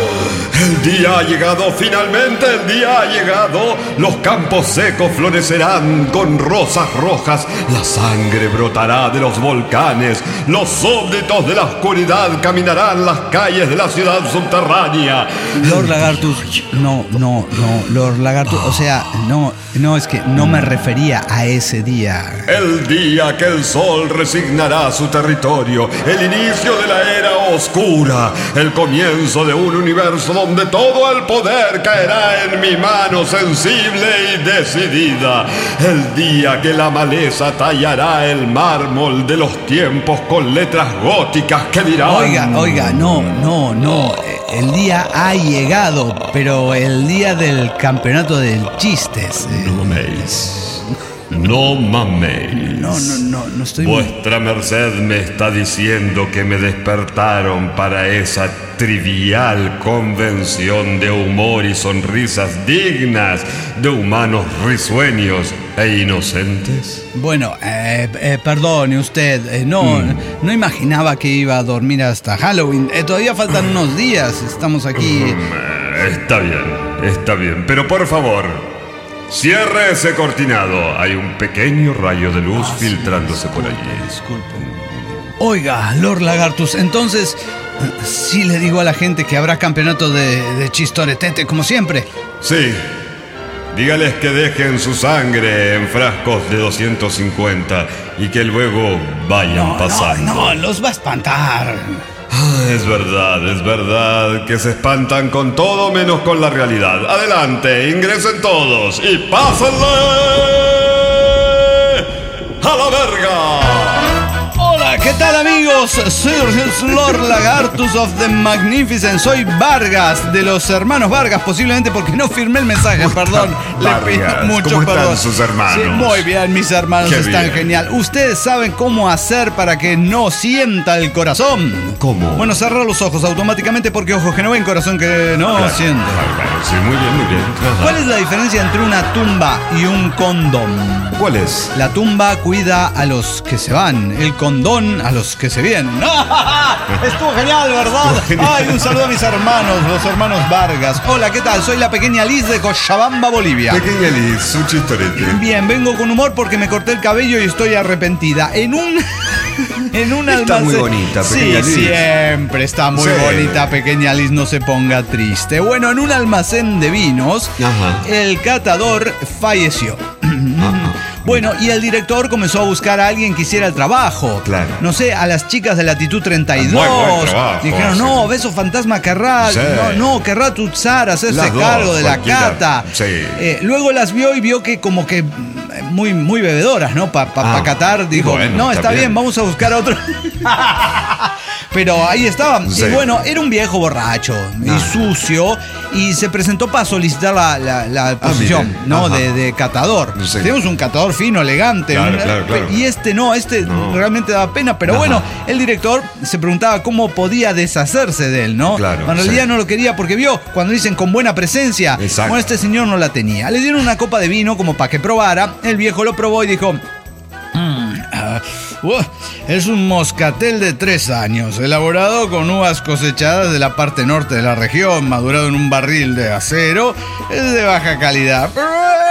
El día ha llegado, finalmente el día ha llegado. Los campos secos florecerán con rosas rojas. La sangre brotará de los volcanes. Los súbditos de la oscuridad caminarán las calles de la ciudad subterránea. Lord Lagartus, no, no, no, Lord Lagartus, o sea, no, no, es que no me refería a ese día. El día que el sol resignará su territorio, el inicio de la era oscura, el comienzo de un universo donde todo el poder caerá en mi mano sensible y decidida. El día que la maleza tallará el mármol de los tiempos con letras góticas que dirán... Oiga, oiga, no, no, no, eh, el día ha llegado, pero el día del campeonato del chistes. eh, No maméis. No maméis. No, no, no, no estoy muy... Vuestra merced me está diciendo que me despertaron para esa trivial convención de humor y sonrisas dignas de humanos risueños e inocentes. Bueno, eh, eh, perdone usted, eh, no, Mm. no imaginaba que iba a dormir hasta Halloween. Eh, todavía faltan unos días, estamos aquí. Eh, Está bien, está bien, pero por favor, cierre ese cortinado. Hay un pequeño rayo de luz filtrándose por allí. Disculpen. Oiga, Lord Lagartus, entonces, sí le digo a la gente que habrá campeonato de, de chistoretete, como siempre. Sí. Dígales que dejen su sangre en frascos de doscientos cincuenta y que luego vayan No, no, pasando. no, los va a espantar. Ah, es verdad, es verdad que se espantan con todo menos con la realidad. Adelante, ingresen todos y pásenle a la verga. Hola, ¿qué tal amigos? Soy Lord Lagartus of the Magnificent. Soy Vargas, de los hermanos Vargas, posiblemente porque no firmé el mensaje, perdón. Le pido Vargas? mucho ¿Cómo están perdón. sus hermanos? Sí, muy bien, mis hermanos Qué están bien. genial. ¿Ustedes saben cómo hacer para que no sienta el corazón? ¿Cómo? Bueno, cerrar los ojos automáticamente porque ojos que no ven, corazón que no Claro, siente. claro, claro, sí, muy bien, muy bien. Ajá. ¿Cuál es la diferencia entre una tumba y un condón? ¿Cuál es? La tumba cuida a los que se van, el condón a los que se vienen. Estuvo genial, ¿verdad? Ay, un saludo a mis hermanos, los hermanos Vargas. Hola, ¿qué tal? Soy la pequeña Liz de Cochabamba, Bolivia. Pequeña Liz, un chistorete. Bien, vengo con humor porque me corté el cabello y estoy arrepentida. En un... En un Está almacén... muy bonita, pequeña Sí, Liz. siempre está muy Sí. bonita, pequeña Liz, no se ponga triste. Bueno, en un almacén de vinos, Ajá. el catador falleció. Bueno, y el director comenzó a buscar a alguien que hiciera el trabajo. Claro. No sé, a las chicas de Latitud treinta y dos. Muy buen trabajo, Dijeron, sí. no, Beso Fantasma querrá, Sí. no, no, querrá Tutsar hacerse Las dos, cargo de la cualquiera. cata. Sí. Eh, luego las vio y vio que como que mm, muy, muy bebedoras, ¿no? Para pa, Ah, pa catar, dijo, bueno, no, está está bien. bien. vamos a buscar a otro. Pero ahí estaba. Sí. Y bueno, era un viejo borracho y Ah. sucio y se presentó para solicitar la, la- la posición, mire. ¿no? Ajá. De, de catador. Sí. Tenemos un catador fino, elegante. Claro, un- claro, claro. Y este no, este No. realmente daba pena. Pero Ajá. bueno, el director se preguntaba cómo podía deshacerse de él, ¿no? Claro, En realidad sí. no lo quería porque vio, cuando dicen con buena presencia, Exacto. bueno, este señor no la tenía. Le dieron una copa de vino como para que probara. El viejo lo probó y dijo... "Mm, ah, uh, es un moscatel de tres años, elaborado con uvas cosechadas de la parte norte de la región, madurado en un barril de acero, es de baja calidad. Pero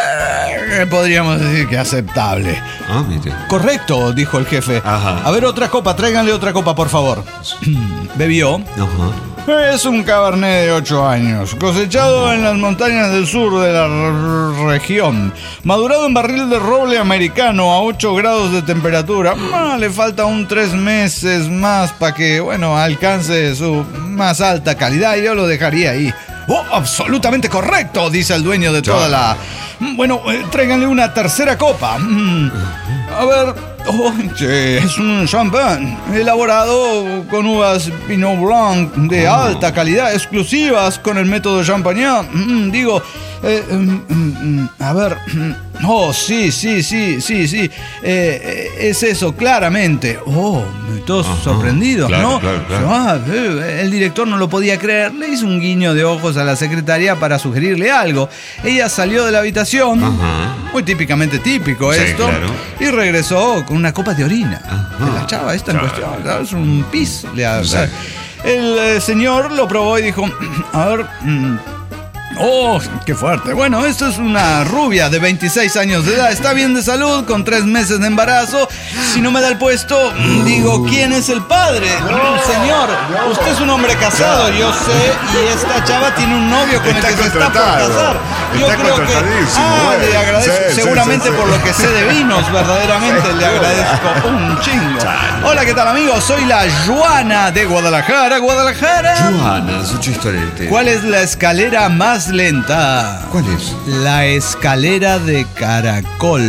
Eh, podríamos decir que aceptable. Ah, mire. Correcto, dijo el jefe. Ajá. A ver, otra copa, tráiganle otra copa, por favor. Bebió. Ajá. Es un cabernet de ocho años, cosechado en las montañas del sur de la r- región, madurado en barril de roble americano a ocho grados de temperatura. Ah, le falta un tres meses más para que, bueno, alcance su más alta calidad. Yo lo dejaría ahí. ¡Oh, absolutamente correcto!, dice el dueño de toda la... Bueno, eh, tráiganle una tercera copa. Mm. A ver... Oh, che, es un champán elaborado con uvas Pinot Blanc de alta calidad, exclusivas con el método Champagnat. Mm, digo, eh, mm, mm, a ver... Oh, sí, sí, sí, sí, sí. Eh, es eso, claramente. Oh, todos Ajá, sorprendidos, claro, ¿no? claro, claro. Ah, eh, el director no lo podía creer. Le hizo un guiño de ojos a la secretaria para sugerirle algo. Ella salió de la habitación, Ajá. muy típicamente típico Sí, esto, claro. y regresó con una copa de orina. Ajá. De la chava esta en Claro. cuestión. ¿Sabes? Es un pis. Le ha- Sí. El eh, señor lo probó y dijo, a ver... mm, ¡oh, qué fuerte! Bueno, esto es una rubia de veintiséis años de edad. Está bien de salud, con tres meses de embarazo. Si no me da el puesto, digo, ¿quién es el padre? Señor, usted es un hombre casado, yo sé, y esta chava tiene un novio con Está el que se está por contratado. casar. Yo Está creo que... contratadísimo, Ah, güey. le agradezco, Sí, sí, seguramente sí, sí. por lo que sé de vinos, verdaderamente le agradezco un chingo. Hola, ¿qué tal, amigos? Soy la Joana de Guadalajara, Guadalajara. Juana, su chistorete. ¿Cuál es la escalera más lenta? ¿Cuál es? La escalera de caracol.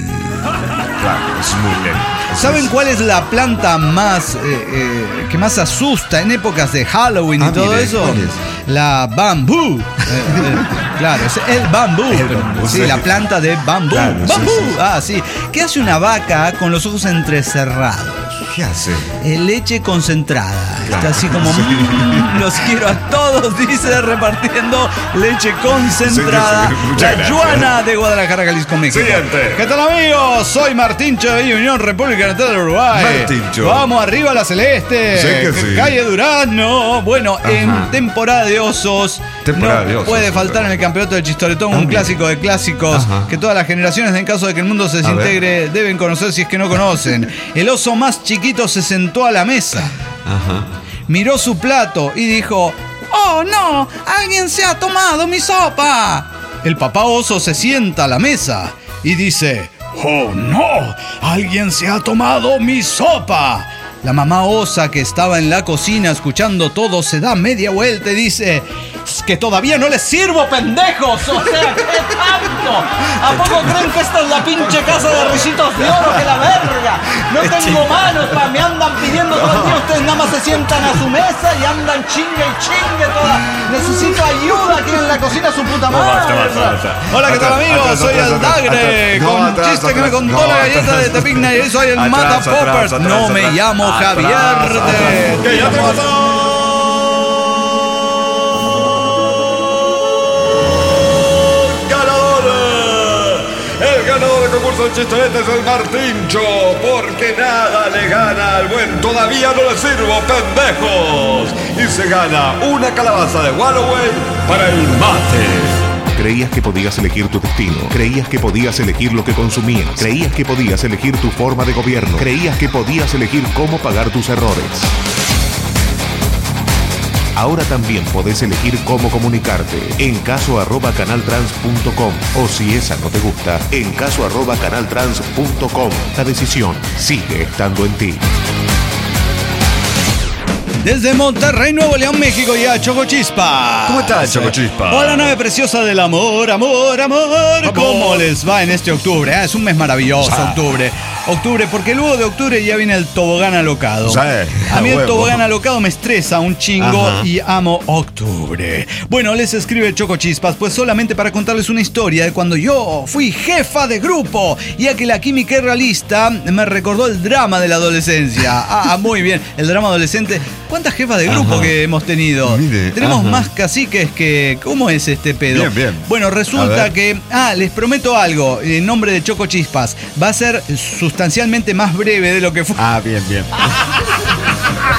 Claro, es muy lento. ¿Saben cuál es la planta más eh, eh, que más asusta en épocas de Halloween y Ah, todo mire, eso? ¿cuál es? La bambú. Eh, eh, claro, es el bambú. El pero- bambú, sí, sí. la planta de bambú. Claro, sí, bambú. sí. Ah, sí. ¿Qué hace una vaca con los ojos entrecerrados? ¿Qué hace? Eh, leche concentrada. Claro. Está así como, "Mm, los quiero a todos", dice, repartiendo leche concentrada. Sí, sí, sí. Muchas La gracias. Joana de Guadalajara, Jalisco, México. Siguiente. ¿Qué tal, amigos? Soy Martincho de Unión República Natal de Uruguay. Martincho. Vamos arriba a la celeste. Sí que sí. Calle Durazno. Bueno, Ajá. en temporada de osos. Temporada no de osos, puede sí, faltar claro. en el campeonato del Chistoretón Ah, un mira. clásico de clásicos Ajá. que todas las generaciones, en caso de que el mundo se A ver. desintegre, deben conocer si es que no conocen. El oso más chiquito se sentó a la mesa, Ajá. miró su plato y dijo: ¡Oh, no! ¡Alguien se ha tomado mi sopa! El papá oso se sienta a la mesa y dice: ¡Oh, no! ¡Alguien se ha tomado mi sopa! La mamá osa, que estaba en la cocina escuchando todo, se da media vuelta y dice: "Es que todavía no les sirvo, pendejos". O sea, ¿qué tanto? ¿A poco creen que esta es la pinche casa de risitos de oro que la verga? No tengo manos, pa, me andan pidiendo todo el día. Ustedes nada más se sientan a su mesa y andan chingue y chingue toda. Necesito ayuda aquí en la cocina, su puta madre. basta, basta, basta. Hola, ¿qué tal, Atrás, amigos? atrás, Soy atrás, el atrás, Dagre, atrás. No, con atrás, chiste que me atrás. contó No, la galleta atrás. de Tepigna, y soy el Atrás, Mata atrás, Poppers. atrás, No me atrás. llamo Atrás, Javier atrás. de... ¡Que ya te pasó! ¡Ganador! El ganador del concurso de chistoretes es el Martincho, porque nada le gana al buen "todavía no le sirvo, pendejos". Y se gana una calabaza de Walloway para el mate. Creías que podías elegir tu destino. Creías que podías elegir lo que consumías. Creías que podías elegir tu forma de gobierno. Creías que podías elegir cómo pagar tus errores. Ahora también podés elegir cómo comunicarte. En caso arroba canaltrans punto com. O si esa no te gusta, en caso arroba canaltrans punto com. La decisión sigue estando en ti. Desde Monterrey, Nuevo León, México, ya Choco Chispa. ¿Cómo estás, Choco Chispa? Hola, nave preciosa del amor, amor, amor. ¿Cómo les va en este octubre? Ah, es un mes maravilloso, Sí. octubre. Octubre, porque luego de octubre ya viene el tobogán alocado. Sí, A mí a el huevo. tobogán alocado me estresa un chingo. Ajá. Y amo octubre. Bueno, les escribe Choco Chispas, pues solamente para contarles una historia de cuando yo fui jefa de grupo, ya que la química es realista me recordó el drama de la adolescencia. Ah, muy bien, el drama adolescente. ¿Cuántas jefas de grupo Ajá. que hemos tenido? Mire, Tenemos ajá. más caciques que... ¿Cómo es este pedo? Bien, bien. Bueno, A resulta ver. que... Ah, les prometo algo. En nombre de Choco Chispas. Va a ser sustancialmente más breve de lo que fue. Ah, bien, bien.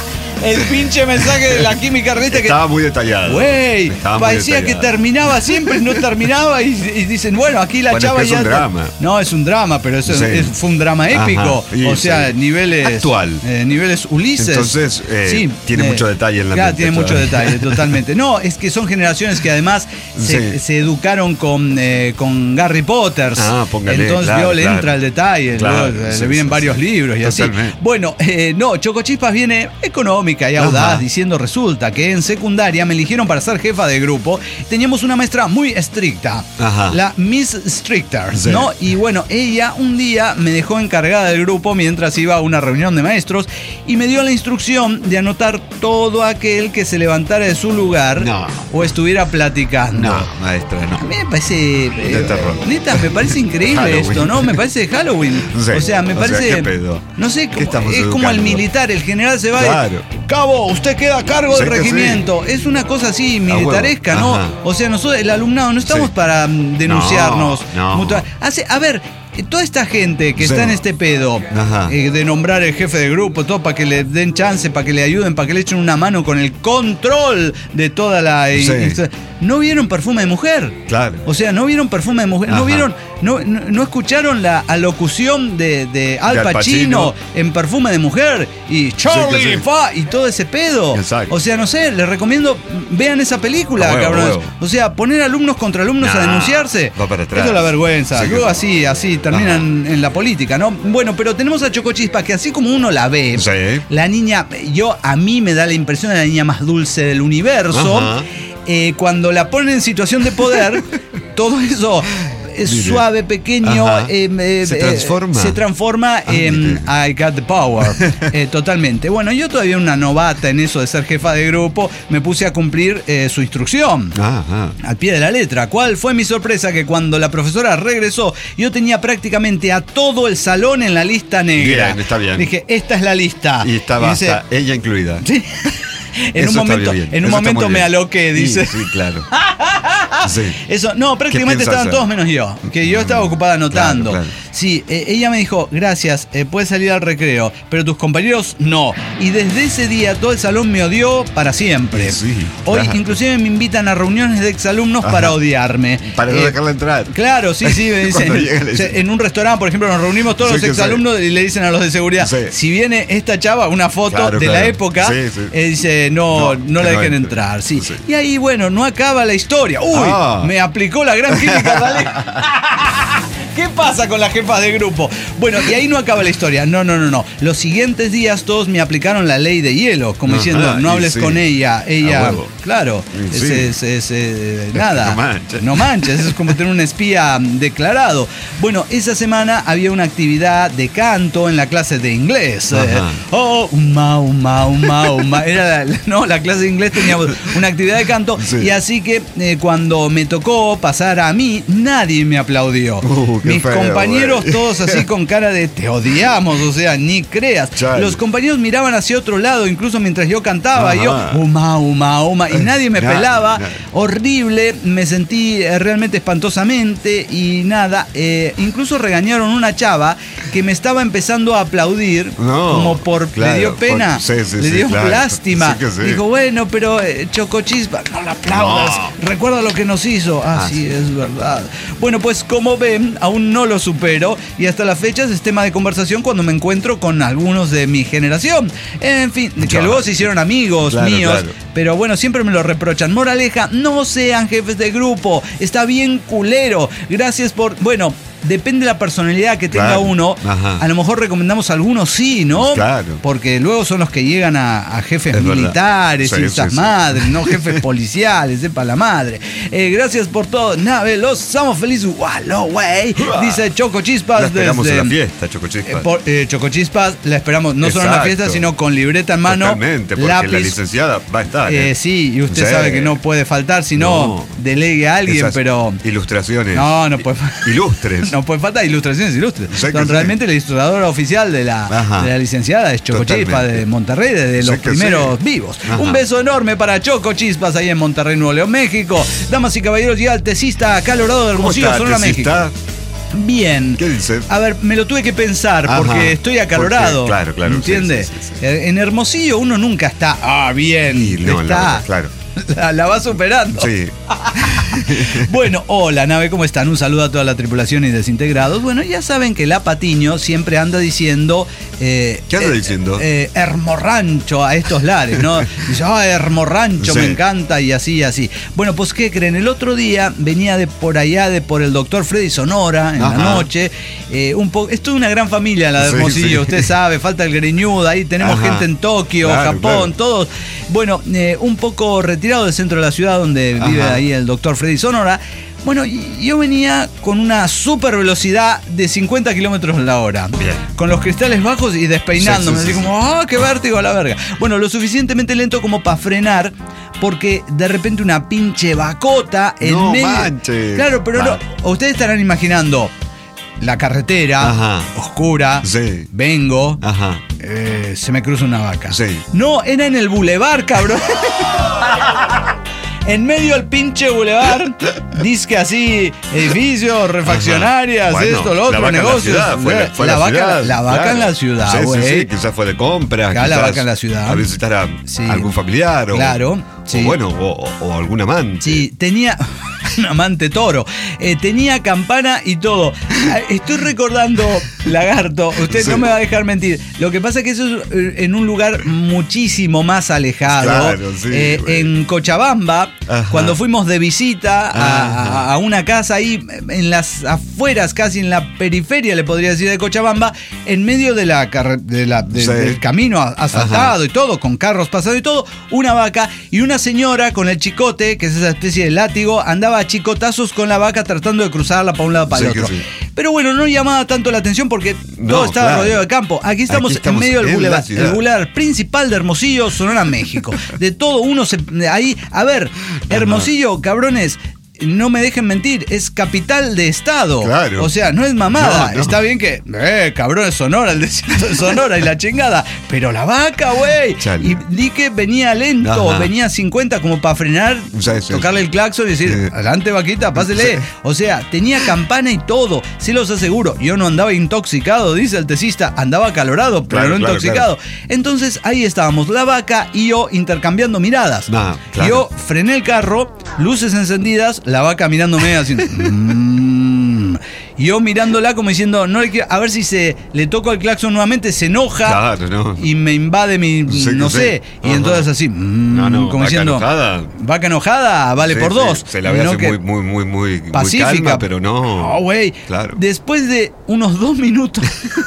El pinche mensaje de la química realista que... Estaba muy detallado. Güey, Estaba muy parecía que detallado. terminaba siempre, no terminaba y, y dicen, bueno, aquí la Bueno, chava es que ya... es un drama. No, es un drama, pero eso Sí. es- fue un drama épico. Ajá, y o sea, sí. niveles... Actual. eh, niveles Ulises. Entonces, eh, tiene mucho detalle en la claro, mente tiene mucho todavía. detalle, totalmente. No, es que son generaciones que además se, Sí. se educaron con, eh, con Harry Potter. Ah, póngale, Entonces claro, yo le claro. entra el detalle, Claro, luego, eh, sí, le vienen sí, varios sí. libros y así. Totalmente. Bueno, eh, no, Chocochispas viene económica y audaz, Ajá. diciendo resulta que en secundaria me eligieron para ser jefa de grupo. Teníamos una maestra muy estricta, Ajá. la Miss Stricter, Sí. ¿no? Y bueno, ella un día me dejó encargada del grupo mientras iba a una reunión de maestros y me dio la instrucción de anotar todo aquel que se levantara de su lugar No. o estuviera platicando. No, maestra, no. A mí me parece. eh, De terror. Neta, me parece increíble Halloween. esto, ¿no? Me parece de Halloween. Sí, O sea, me o sea, parece. ¿qué pedo? No sé, ¿Qué como- estamos es como el educando? militar, el general se va Claro. y. Cabo, usted queda a cargo Sí del que sí. regimiento. Es una cosa así militaresca, huevo. ¿no? Ajá. O sea, nosotros, el alumnado, no estamos Sí. para mm, denunciarnos. No, no. mutua- Hace, a ver. eh, Toda esta gente que Sí. está en este pedo Ajá. eh, de nombrar el jefe de grupo, todo para que le den chance, para que le ayuden, para que le echen una mano con el control de toda la... eh, Sí. insta- no vieron Perfume de Mujer. Claro. O sea, no vieron Perfume de Mujer, no Ajá. vieron, no, no, no escucharon la alocución de, de Al Al Pacino Pacino. en Perfume de Mujer y Charlie Sí, sí. Fa y todo ese pedo. Exacto. O sea, no sé, les recomiendo vean esa película, A huevo, cabrones. a huevo. O sea, poner alumnos contra alumnos Nah, a denunciarse. va para atrás. Eso es la vergüenza. Sí que Luego sí. así, así terminan en la política, ¿no? Bueno, pero tenemos a Chocochispas que así como uno la ve, Sí. la niña, yo a mí me da la impresión de la niña más dulce del universo. Ajá. Eh, cuando la ponen en situación de poder, todo eso es Mire. suave, pequeño, Ajá. eh, eh, Se eh, transforma. se transforma en I got the power. Eh, totalmente. Bueno, yo todavía una novata en eso de ser jefa de grupo, me puse a cumplir eh, su instrucción. Ajá. Al pie de la letra. ¿Cuál fue mi sorpresa? Que cuando la profesora regresó, yo tenía prácticamente a todo el salón en la lista negra. Bien, está bien. Dije, esta es la lista. Y estaba dice, hasta ella incluida. sí. En Eso un está momento, bien, en un eso está momento muy me bien. aloqué, dice. Sí, sí, claro. Sí. Eso, no, prácticamente piensas estaban hacer? todos menos yo, que yo estaba ocupada anotando. Claro, claro. Sí, eh, ella me dijo, gracias, eh, puedes salir al recreo, pero tus compañeros no. Y desde ese día todo el salón me odió para siempre. Sí, Hoy claro. inclusive me invitan a reuniones de exalumnos Ajá. para odiarme. Para no Eh, dejarla entrar. Claro, sí, sí, me dicen. Cuando llega le o sea, dicen- en un restaurante, por ejemplo, nos reunimos todos Sí, los que exalumnos y le dicen a los de seguridad, Sí. si viene esta chava, una foto Claro, de la claro. época, Sí, sí. eh, dice, no, No, no, que la no dejen entre. entrar. Sí. Sí. Y ahí, bueno, no acaba la historia. Uy, Ah. me aplicó la gran química, dale. ¿Qué pasa con las jefas de grupo? Bueno, y ahí no acaba la historia. No, no, no, no. Los siguientes días todos me aplicaron la ley de hielo, como Ajá, diciendo, no y hables sí. con ella. A Ella, huevo. claro, Y es, sí. es- es, eh, nada. No manches. No manches, eso es como tener un espía declarado. Bueno, esa semana había una actividad de canto en la clase de inglés. Ajá. Eh, oh, uma, uma, uma, uma. Era la, no, la clase de inglés teníamos una actividad de canto. Sí. Y así que eh, cuando me tocó pasar a mí, nadie me aplaudió. Uh, qué Mis feo, compañeros güey. todos así con cara de te odiamos, o sea, ni creas. Chale. Los compañeros miraban hacia otro lado, incluso mientras yo cantaba, y yo, Ajá. uma, uma, uma, y nadie me Nadie, pelaba. nadie. Horrible, me sentí eh, realmente espantosamente y nada, eh, incluso regañaron una chava que me estaba empezando a aplaudir, No, como por, claro, le dio pena, por- sí, sí, le sí, dio claro. lástima. Sí que sí. Dijo, bueno, pero eh, Chocochispa, no la aplaudas, No. recuerda lo que nos hizo. Ah, Ah, sí, sí. es verdad. Bueno, pues como ven, aún no lo supero y hasta la fecha es tema de conversación cuando me encuentro con algunos de mi generación. En fin, que Claro. luego se hicieron amigos Claro, míos, claro. pero bueno, siempre me lo reprochan. Moraleja, no sean jefes de grupo, está bien culero. Gracias por, bueno, depende de la personalidad que tenga Claro. uno. Ajá. A lo mejor recomendamos algunos sí, ¿no? Claro. Porque luego son los que llegan a, a jefes Es verdad. militares Sí, y sí, esas sí. madres, no jefes policiales, sepa la madre. Eh, gracias por todo. Nave, los somos felices. ¡Walo, güey! Dice Choco Chispas. La esperamos desde, en la fiesta, Chocochispas. eh, por- eh, Choco Chispas, la esperamos no solo en la Exacto. fiesta, sino con libreta en mano. Totalmente, porque lápiz. la licenciada va a estar. Eh, ¿eh? sí, y usted Sí. sabe que no puede faltar, si no, No. delegue a alguien, Esas pero. Ilustraciones. No, no puede- Ilustres. No puede faltar ilustraciones ilustres. Sí que Son sí. realmente la ilustradora oficial de la, Ajá. de la licenciada es Choco Chispas Totalmente. de Monterrey, desde Sí los que primeros sí. vivos. Ajá. Un beso enorme para Choco Chispas ahí en Monterrey, Nuevo León, México. Damas y caballeros, y al tesista acalorado de ¿Cómo Hermosillo, está, Sonora, México. tesista? Bien. ¿Qué dice? A ver, me lo tuve que pensar porque Ajá, estoy acalorado. porque, claro, claro. ¿Entiendes? Sí, sí, sí, sí. En Hermosillo uno nunca está, ah, bien. Y no, está. la verdad, claro. La, la va superando. Sí. Bueno, hola nave, ¿cómo están? Un saludo a toda la tripulación y desintegrados. Bueno, ya saben que la Patiño siempre anda diciendo... Eh, ¿Qué anda eh, diciendo? Eh, hermorrancho a estos lares, ¿no? Dice, ah, hermorrancho, Sí. me encanta y así y así. Bueno, pues ¿qué creen? El otro día venía de por allá, de por el doctor Freddy Sonora, en Ajá. la noche. Eh, un po- esto es una gran familia, la de Sí, Hermosillo, sí. usted sabe, falta el greñudo, ahí tenemos Ajá. gente en Tokio, Claro, Japón, claro. todos. Bueno, eh, un poco retirado del centro de la ciudad donde vive Ajá. ahí el doctor Freddy Sonora. Bueno, y- yo venía con una super velocidad de cincuenta kilómetros la hora. Bien. Con los cristales bajos y despeinándome. Sí, sí, así sí, como, ¡ah, qué vértigo a la verga! Bueno, lo suficientemente lento como para frenar, porque de repente una pinche bacota en No medio. manches. Claro, pero Claro. no. Ustedes estarán imaginando la carretera Ajá. oscura. Sí. Vengo. Ajá. eh, se me cruza una vaca. Sí. No, era en el bulevar, cabrón. En medio del pinche bulevar, disque así, edificios, refaccionarias, Bueno, esto, lo la otro, vaca en la negocios. ciudad, fue la, fue la la vaca, ciudad, la vaca claro. en la ciudad, Sí, güey. sí, sí, quizás fue de compras. Acá la quizás vaca en la ciudad. A visitar a Sí. algún familiar o, Claro, sí. o bueno, o, o algún amante. Sí, tenía un amante toro, eh, tenía campana y todo. Ah, Estoy recordando, Lagarto, usted Sí. no me va a dejar mentir. Lo que pasa es que eso es eh, en un lugar muchísimo más alejado. Claro, sí, Eh, güey. en Cochabamba, Ajá. cuando fuimos de visita a, Ajá. a- a una casa ahí en las afueras, casi en la periferia, le podría decir, de Cochabamba, en medio de la, carre- de la- de- Sí. del camino a- asfaltado Ajá. y todo, con carros pasando y todo, una vaca y una señora con el chicote, que es esa especie de látigo, andaba a chicotazos con la vaca tratando de cruzarla para un lado para Sí, el que otro. sí. Pero bueno, no llamaba tanto la atención porque No, todo estaba claro. rodeado de campo. Aquí estamos, Aquí estamos en medio del en la bulevar, ciudad. el bulevar principal de Hermosillo, Sonora, México. De todo uno se ahí, a ver, Hermosillo, cabrones, no me dejen mentir, es capital de estado. Claro. O sea, no es mamada. No, no. Está bien que, eh, cabrón, es Sonora, el desierto de Sonora y la chingada. Pero la vaca, güey. Chale. Y di que venía lento, Ajá. venía a cincuenta como para frenar, Sí, sí, tocarle sí. el claxon y decir, Sí. adelante, vaquita, pásele. Sí. O sea, tenía campana y todo. Se los aseguro. Yo no andaba intoxicado, dice el tesista. Andaba acalorado, pero Claro, no claro, intoxicado. Entonces ahí estábamos, la vaca y yo intercambiando miradas. Ah, claro. Yo frené el carro, luces encendidas, la vaca mirándome así. mm, y yo mirándola como diciendo, no le quiero, a ver si se le toco el claxon nuevamente, se enoja Claro, no. y me invade mi, Sí, no sí. sé. Y Ajá. entonces así, mm, No, no, como vaca diciendo, enojada. vaca enojada, vale Sí, por sí, dos. Se la ve No así que- muy, muy, muy, muy, muy pacífica, calma, pero no. No, güey. Claro. Después de unos dos minutos.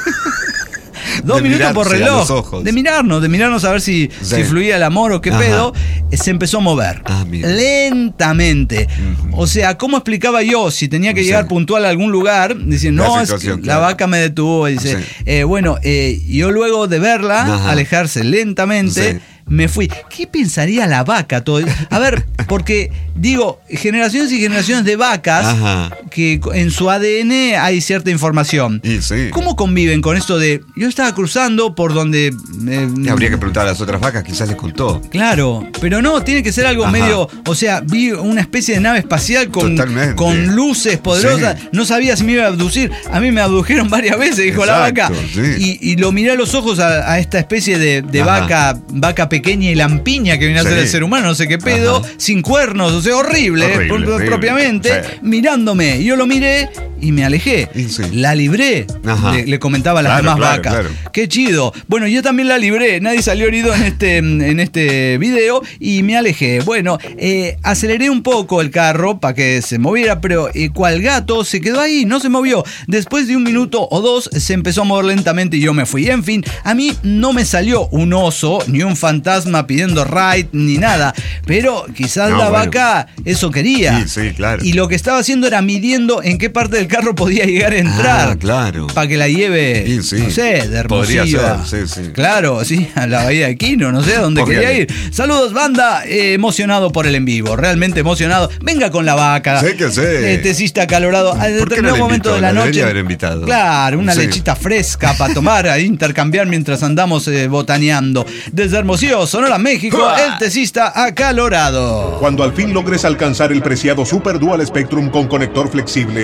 Dos De minutos por mirarse a reloj. los ojos. De mirarnos, de mirarnos a ver si, Sí. si fluía el amor o qué Ajá. pedo. eh, Se empezó a mover. Ah, mira. Lentamente. Ujú. O sea, ¿cómo explicaba yo si tenía que Sí. llegar puntual a algún lugar? Diciendo, La no, es que situación, la claro. vaca me detuvo. Dice, Sí. eh, bueno, eh, yo luego de verla Ajá. alejarse lentamente. Sí. Me fui. ¿Qué pensaría la vaca todo? A ver, porque digo, generaciones y generaciones de vacas Ajá. que en su A D N hay cierta información. Y sí. ¿Cómo conviven con esto de yo estaba cruzando por donde eh, Y habría que preguntar a las otras vacas, quizás les contó. Claro, pero no, tiene que ser algo Ajá. medio, o sea, vi una especie de nave espacial con, Totalmente. con luces poderosas, Sí. no sabía si me iba a abducir, a mí me abdujeron varias veces, dijo la vaca, Exacto, sí. y, y lo miré a los ojos a, a esta especie de, de Ajá. vaca, vaca pequeña y lampiña que viene a ser Sí. el ser humano, no sé qué pedo, Ajá. sin cuernos, o sea, horrible, Horrible, pro- horrible. propiamente, Sí. mirándome, y yo lo miré y me alejé, Y sí. la libré, Ajá. le, le comentaba a las Claro, demás claro, vacas. claro. Qué chido. Bueno, yo también la libré. Nadie salió herido en este, en este video y me alejé. Bueno, eh, aceleré un poco el carro para que se moviera, pero eh, cual gato se quedó ahí, no se movió. Después de un minuto o dos se empezó a mover lentamente y yo me fui. En fin, a mí no me salió un oso, ni un fantasma pidiendo ride, ni nada. Pero quizás No, la bueno. vaca eso quería. Sí, sí, claro. Y lo que estaba haciendo era midiendo en qué parte del carro podía llegar a entrar. Ah, claro. Para que la lleve, Sí, sí. no sé, de Hermosillo. Podría a- ser, sí, sí. Claro, sí, a la Bahía de Quino, no sé a dónde Podría quería ir. ir. Saludos, banda, eh, emocionado por el en vivo, realmente emocionado. Venga con la vaca. Sí que sí. Eh, tesista acalorado. A ¿Por qué no determinado la momento invitó? de la La noche. debería haber invitado. Claro, una Sí. lechita fresca para tomar, a intercambiar mientras andamos eh, botaneando. Desde Hermosillo, Sonora, México, el tesista acalorado. Cuando al fin logres alcanzar el preciado Super Dual Spectrum con conector flexible, capacidad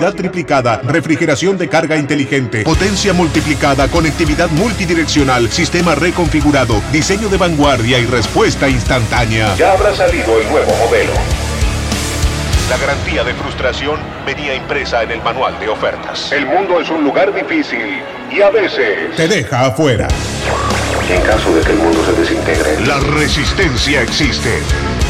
velocidad triplicada, refrigeración de carga inteligente, potencia multiplicada, conectividad multidireccional, sistema reconfigurado, diseño de vanguardia y respuesta instantánea. Ya habrá salido el nuevo modelo. La garantía de frustración venía impresa en el manual de ofertas. El mundo es un lugar difícil y a veces te deja afuera. En caso de que el mundo se desintegre, la resistencia existe.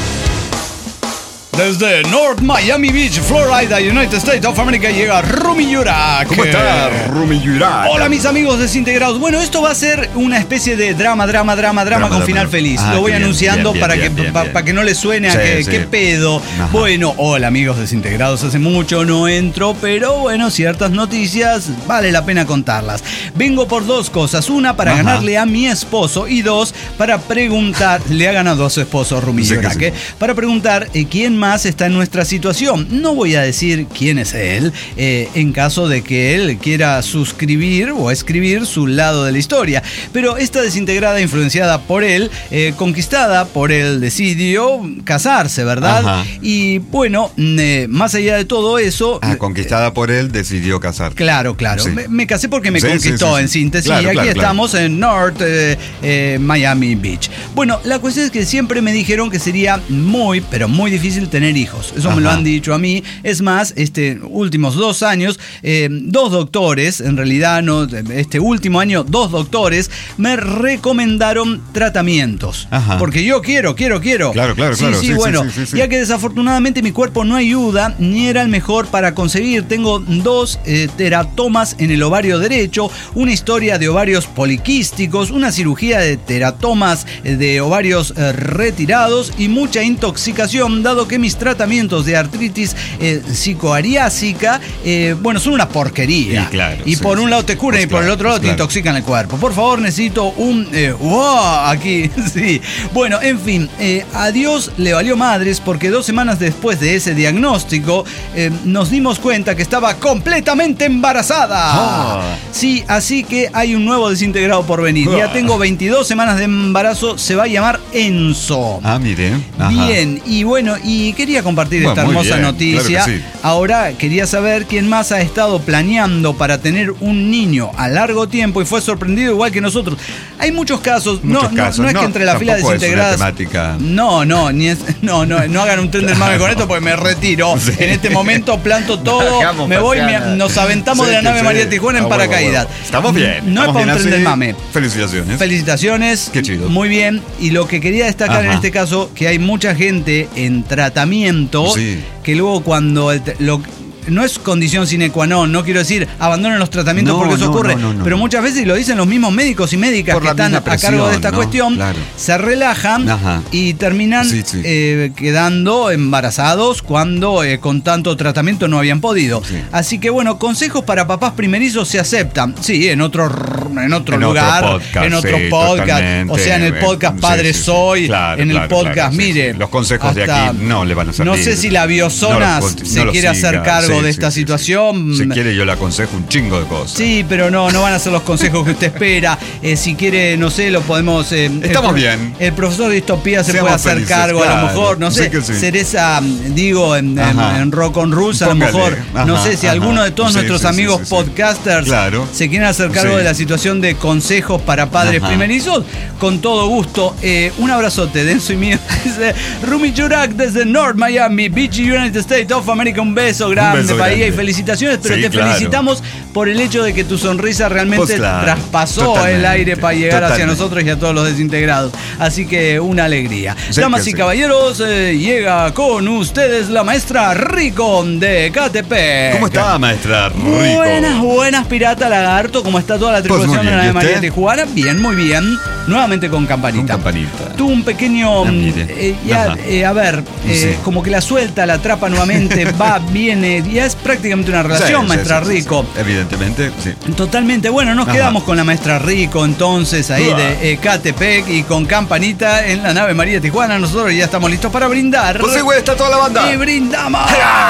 Desde North Miami Beach, Florida, United States of America, llega Rumi Yurak. ¿Cómo está, Rumi Yurak? Hola, mis amigos desintegrados. Bueno, esto va a ser una especie de drama, drama, drama, drama, drama con final drama. feliz. Ah, Lo voy anunciando bien, bien, para, bien, que, bien, pa, bien. para que no le suene a sí, que, sí. ¿Qué pedo? Ajá. Bueno, hola, amigos desintegrados. Hace mucho no entro, pero bueno, ciertas noticias vale la pena contarlas. Vengo por dos cosas. Una, para Ajá. ganarle a mi esposo. Y dos, para preguntar. Le ha ganado a su esposo, Rumi sí, Yurak. Sí. ¿eh? Para preguntar eh, quién más está en nuestra situación. No voy a decir quién es él, eh, en caso de que él quiera suscribir o escribir su lado de la historia. Pero esta desintegrada, influenciada por él, eh, conquistada por él, decidió casarse, ¿verdad? Ajá. Y bueno, eh, más allá de todo eso... Ah, conquistada eh, por él, decidió casar. Claro, claro. Sí. Me, me casé porque me sí, conquistó, sí, sí, en síntesis. Claro, y aquí claro, estamos claro. en North eh, eh, Miami Beach. Bueno, la cuestión es que siempre me dijeron que sería muy, pero muy difícil tener tener hijos. Eso Ajá. me lo han dicho a mí. Es más, este últimos dos años, eh, dos doctores, en realidad no, este último año, dos doctores me recomendaron tratamientos. Ajá. Porque yo quiero, quiero, quiero. Claro, claro, sí, claro. Sí, sí, bueno, sí, sí, sí, ya sí. que desafortunadamente mi cuerpo no ayuda, ni era el mejor para conseguir. Tengo dos eh, teratomas en el ovario derecho, una historia de ovarios poliquísticos, una cirugía de teratomas eh, de ovarios eh, retirados y mucha intoxicación, dado que mis tratamientos de artritis eh, psicoariásica, eh, bueno, son una porquería. Sí, claro, y sí, por sí. un lado te curan pues y por claro, el otro lado pues te claro. intoxican el cuerpo. Por favor, necesito un... Eh, wow, aquí, sí. Bueno, en fin, eh, a Dios le valió madres porque dos semanas después de ese diagnóstico eh, nos dimos cuenta que estaba completamente embarazada. Oh. Sí, así que hay un nuevo desintegrado por venir. Oh. Ya tengo veintidós semanas de embarazo, se va a llamar Enzo. Ah, mire. Ajá. Bien, y bueno, y quería compartir bueno, esta hermosa bien, noticia. Claro que sí. Ahora quería saber quién más ha estado planeando para tener un niño a largo tiempo y fue sorprendido igual que nosotros. Hay muchos casos, muchos no, casos. no, no es no, que entre las filas desintegradas. No, no, ni es, no, no, no hagan un tren del mame con esto porque me retiro. Sí. En este momento planto todo, no me voy, me, nos aventamos sí, de la nave sí. María Tijuana en ah, paracaídas. Bueno, bueno. Estamos bien. No estamos es para un tren así. del mame. Felicitaciones. Felicitaciones. Qué chido. Muy bien. Y lo que quería destacar Ajá. en este caso, que hay mucha gente en tratamiento sí. que luego cuando el, lo no es condición sine qua non, no quiero decir abandonen los tratamientos no, porque eso no, ocurre, no, no, no, pero muchas veces lo dicen los mismos médicos y médicas Por que están a presión, cargo de esta ¿no? cuestión, claro. se relajan Ajá. y terminan sí, sí. Eh, quedando embarazados cuando eh, con tanto tratamiento no habían podido. Sí. Así que bueno, consejos para papás primerizos se aceptan, sí, en otro, en otro en lugar, otro podcast, en otro sí, podcast, o sea, en el podcast eh, Padre sí, sí, Soy, sí. Claro, en el claro, podcast, claro, mire, sí. los consejos de aquí no le van a servir. No sé si la Biozonas no se no quiere hacer cargo sí, de esta sí, situación. Sí. Si quiere yo le aconsejo un chingo de cosas. Sí, pero no, no van a ser los consejos que usted espera. Eh, si quiere, no sé, lo podemos... Eh, Estamos el, bien. El profesor de distopía se Seamos puede hacer felices, cargo, claro. a lo mejor, no sé, sí. Cereza, digo, en, en, en Rock on Rules, a lo mejor, ajá, no sé, si ajá. alguno de todos sí, nuestros sí, amigos sí, sí, podcasters claro. se quieren hacer cargo sí. de la situación de consejos para padres ajá. primerizos, con todo gusto. Eh, un abrazote de Enzo y mío. Dice Rumi Yurak desde North Miami Beach, United States of America. Un beso grande, un beso Bahía, grande. Y felicitaciones, pero sí, te claro. felicitamos por el hecho de que tu sonrisa realmente pues claro. traspasó Totalmente. el aire para llegar Totalmente. hacia nosotros y a todos los desintegrados. Así que una alegría. Sí, Damas y sí. caballeros, eh, llega con ustedes la maestra Rico de Catepec. ¿Cómo está, maestra Rico? Buenas, buenas, pirata lagarto. ¿Cómo está toda la tripulación pues de la nave María Tijuana? Bien, muy bien. Nuevamente con campanita. Con campanita. Tuvo un pequeño... Ah, eh, ya, eh, a ver, eh, sí. como que la suelta, la atrapa nuevamente, va, viene, ya es prácticamente una relación, sí, maestra sí, sí, Rico. Sí, evidentemente, sí. Totalmente. Bueno, nos Ajá. quedamos con la maestra Rico entonces ahí Uah. de eh, Catepec y con campanita en la nave María Tijuana. Nosotros ya estamos listos para brindar. Pues sí, güey, está toda la banda. Y brindamos.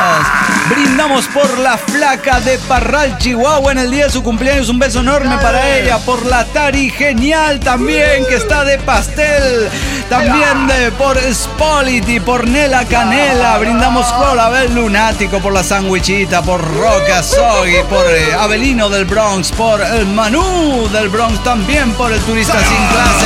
Brindamos por la flaca de Parral, Chihuahua, en el día de su cumpleaños. Un beso enorme para ella. Por la Tari Genial también, que está de pastel. También de, por Spoliti, por Nela Canela. Brindamos por Abel Lunático, por la Sandwichita, por Roca Soggy, por eh, Abelino del Bronx, por el Manu del Bronx, también por el Turista Sin Clase.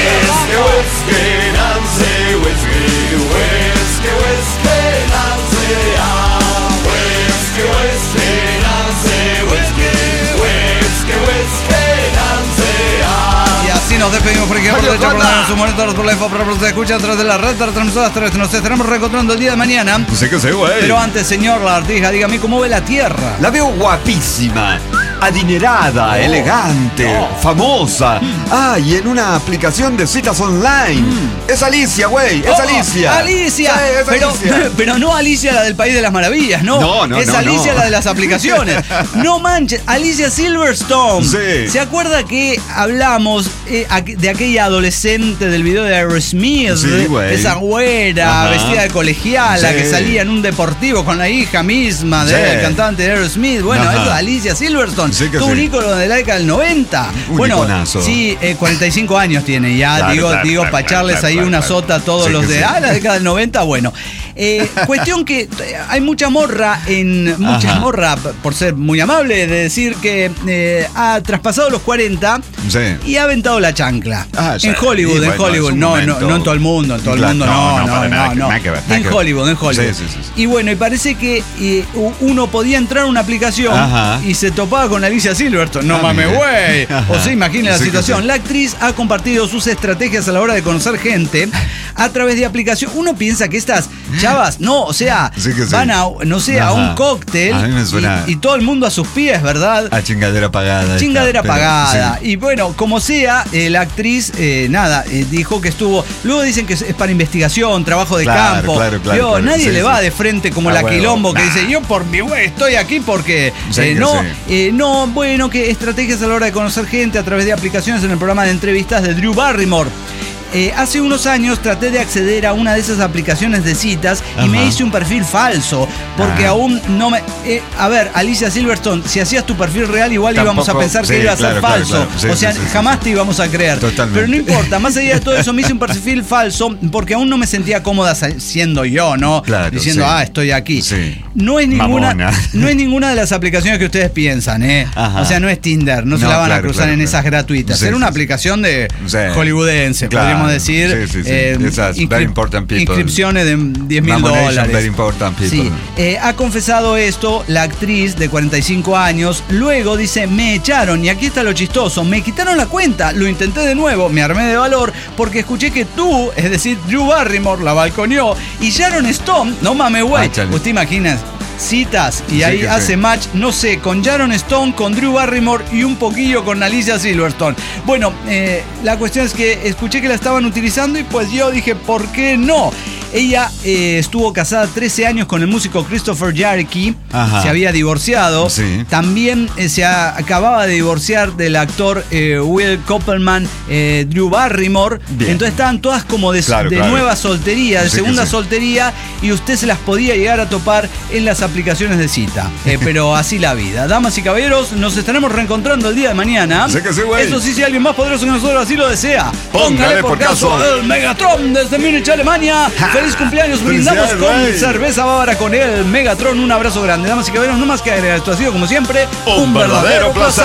Y así nos despedimos por aquí por derecha, por la su monitor, por la info, por la escucha a través de la red, transmisoras tres. Nos estaremos reencontrando el día de mañana. Sí que sí, güey. Pero antes, señor Lartija, dígame cómo ve la Tierra. La veo guapísima, adinerada, Oh, elegante, no. famosa. Ah, y en una aplicación de citas online. Es Alicia, güey, es Oh, Alicia. Alicia. Sí, es pero, Alicia. pero no Alicia la del País de las Maravillas, no. No, no, es no, Alicia no. la de las aplicaciones. No manches, Alicia Silverstone. Sí. ¿Se acuerda que hablamos eh, aqu- de aquella adolescente del video de Aerosmith? Sí, güey. Esa güera Ajá. vestida de colegiala Sí. que salía en un deportivo con la hija misma Sí. del cantante de Aerosmith. Bueno, Ajá. eso es Alicia Silverstone. Sí que Tuvo un sí. ícono de la década del noventa. Un bueno, iconazo. sí, eh, cuarenta y cinco años tiene ya. Claro, digo, claro, digo claro, para echarles claro, ahí claro, una claro. sota a todos Sí los que de sí. ah, la década del noventa. Bueno, eh, cuestión que eh, hay mucha morra en mucha Ajá. morra, por ser muy amable, de decir que eh, ha traspasado los cuarenta Sí. y ha aventado la chancla. Ah, sí. En Hollywood, Y en bueno, Hollywood, es un no, no, momento. no en todo el mundo, en todo el Claro, mundo, no, no, no, no, para no, nada, no. nada que ver, nada En que ver. Hollywood, en Hollywood. Sí, sí, sí, sí. Y bueno, y parece que eh, u- uno podía entrar a una aplicación Ajá. y se topaba con Alicia Silverstone. No Ah, mames, mire. güey. O Ajá. sea, imagine la Sí que situación. sí. La actriz ha compartido sus estrategias a la hora de conocer gente a través de aplicación. Uno piensa que estas chavas, no, o sea, Sí que sí. van a, no sé, a Ajá. un cóctel A mí me suena- y, y todo el mundo a sus pies, ¿verdad? A chingadera pagada. Chingadera esta, pero- pagada. sí. Y bueno, como sea, eh, la actriz, eh, nada, eh, dijo que estuvo. Luego dicen que es, es para investigación, trabajo de Claro, campo. claro, claro, Yo, claro. nadie Sí, le sí. va de frente como Ah, la huevo. Quilombo que Nah. dice: Yo por mi güey estoy aquí porque. Sí, eh, que no, sí. eh, no, bueno, que estrategias a la hora de conocer gente a través de aplicaciones en el programa de entrevistas de Drew Barrymore. Eh, hace unos años traté de acceder a una de esas aplicaciones de citas y Ajá. me hice un perfil falso porque Ah. aún no me... eh, a ver, Alicia Silverstone, si hacías tu perfil real igual íbamos a Tampoco- pensar que sí, iba a ser claro, claro, falso. claro. Sí, o sí, sea, sí, sí, jamás sí. te íbamos a creer. Totalmente. Pero no importa, más allá de todo eso me hice un perfil falso porque aún no me sentía cómoda sa- siendo yo, ¿no? Claro, Diciendo, sí. ah, estoy aquí. Sí. No es ninguna, Mamona. no es ninguna de las aplicaciones que ustedes piensan, ¿eh? Ajá. O sea, no es Tinder, no, se No, la van a claro, cruzar claro, en claro. esas gratuitas. Sí, Era una sí, sí. aplicación de Sí. hollywoodense, Claro. podríamos decir. Sí, sí, sí. eh, Esas inscri- very important people. inscripciones de diez mil Mamonation, dólares. very important people. Sí. Eh, ha confesado esto la actriz de cuarenta y cinco años. Luego dice, me echaron, y aquí está lo chistoso, me quitaron la cuenta, lo intenté de nuevo, me armé de valor, porque escuché que tú, es decir, Drew Barrymore, la balconeó, y Sharon Stone, no mames, güey, Ah, chale. usted imagina, citas, y Sí ahí que hace sí. match, no sé, con Sharon Stone, con Drew Barrymore y un poquillo con Alicia Silverstone. Bueno, eh, la cuestión es que escuché que la estaban utilizando y pues yo dije, ¿por qué no? Ella eh, estuvo casada trece años con el músico Christopher Jarrecki, Ajá. se había divorciado. Sí. También eh, se a- acababa de divorciar del actor eh, Will Koppelman, eh, Drew Barrymore. Bien. Entonces estaban todas como de, Claro, de claro. nueva soltería, de Sí que segunda sí. soltería, y usted se las podía llegar a topar en las aplicaciones de cita. Eh, pero así la vida. Damas y caballeros, nos estaremos reencontrando el día de mañana. Sí que sí, güey. Eso sí, si alguien más poderoso que nosotros así lo desea, Póngale por caso. el Megatron desde Múnich, Alemania. Feliz cumpleaños, brindamos Felicidades, con güey. cerveza bávara con el Megatron. Un abrazo grande. Damas y caballeros, no más que agregar. Esto ha sido, como siempre, Un verdadero placer.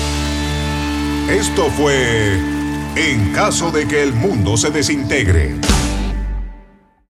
Esto fue En caso de que el mundo se desintegre.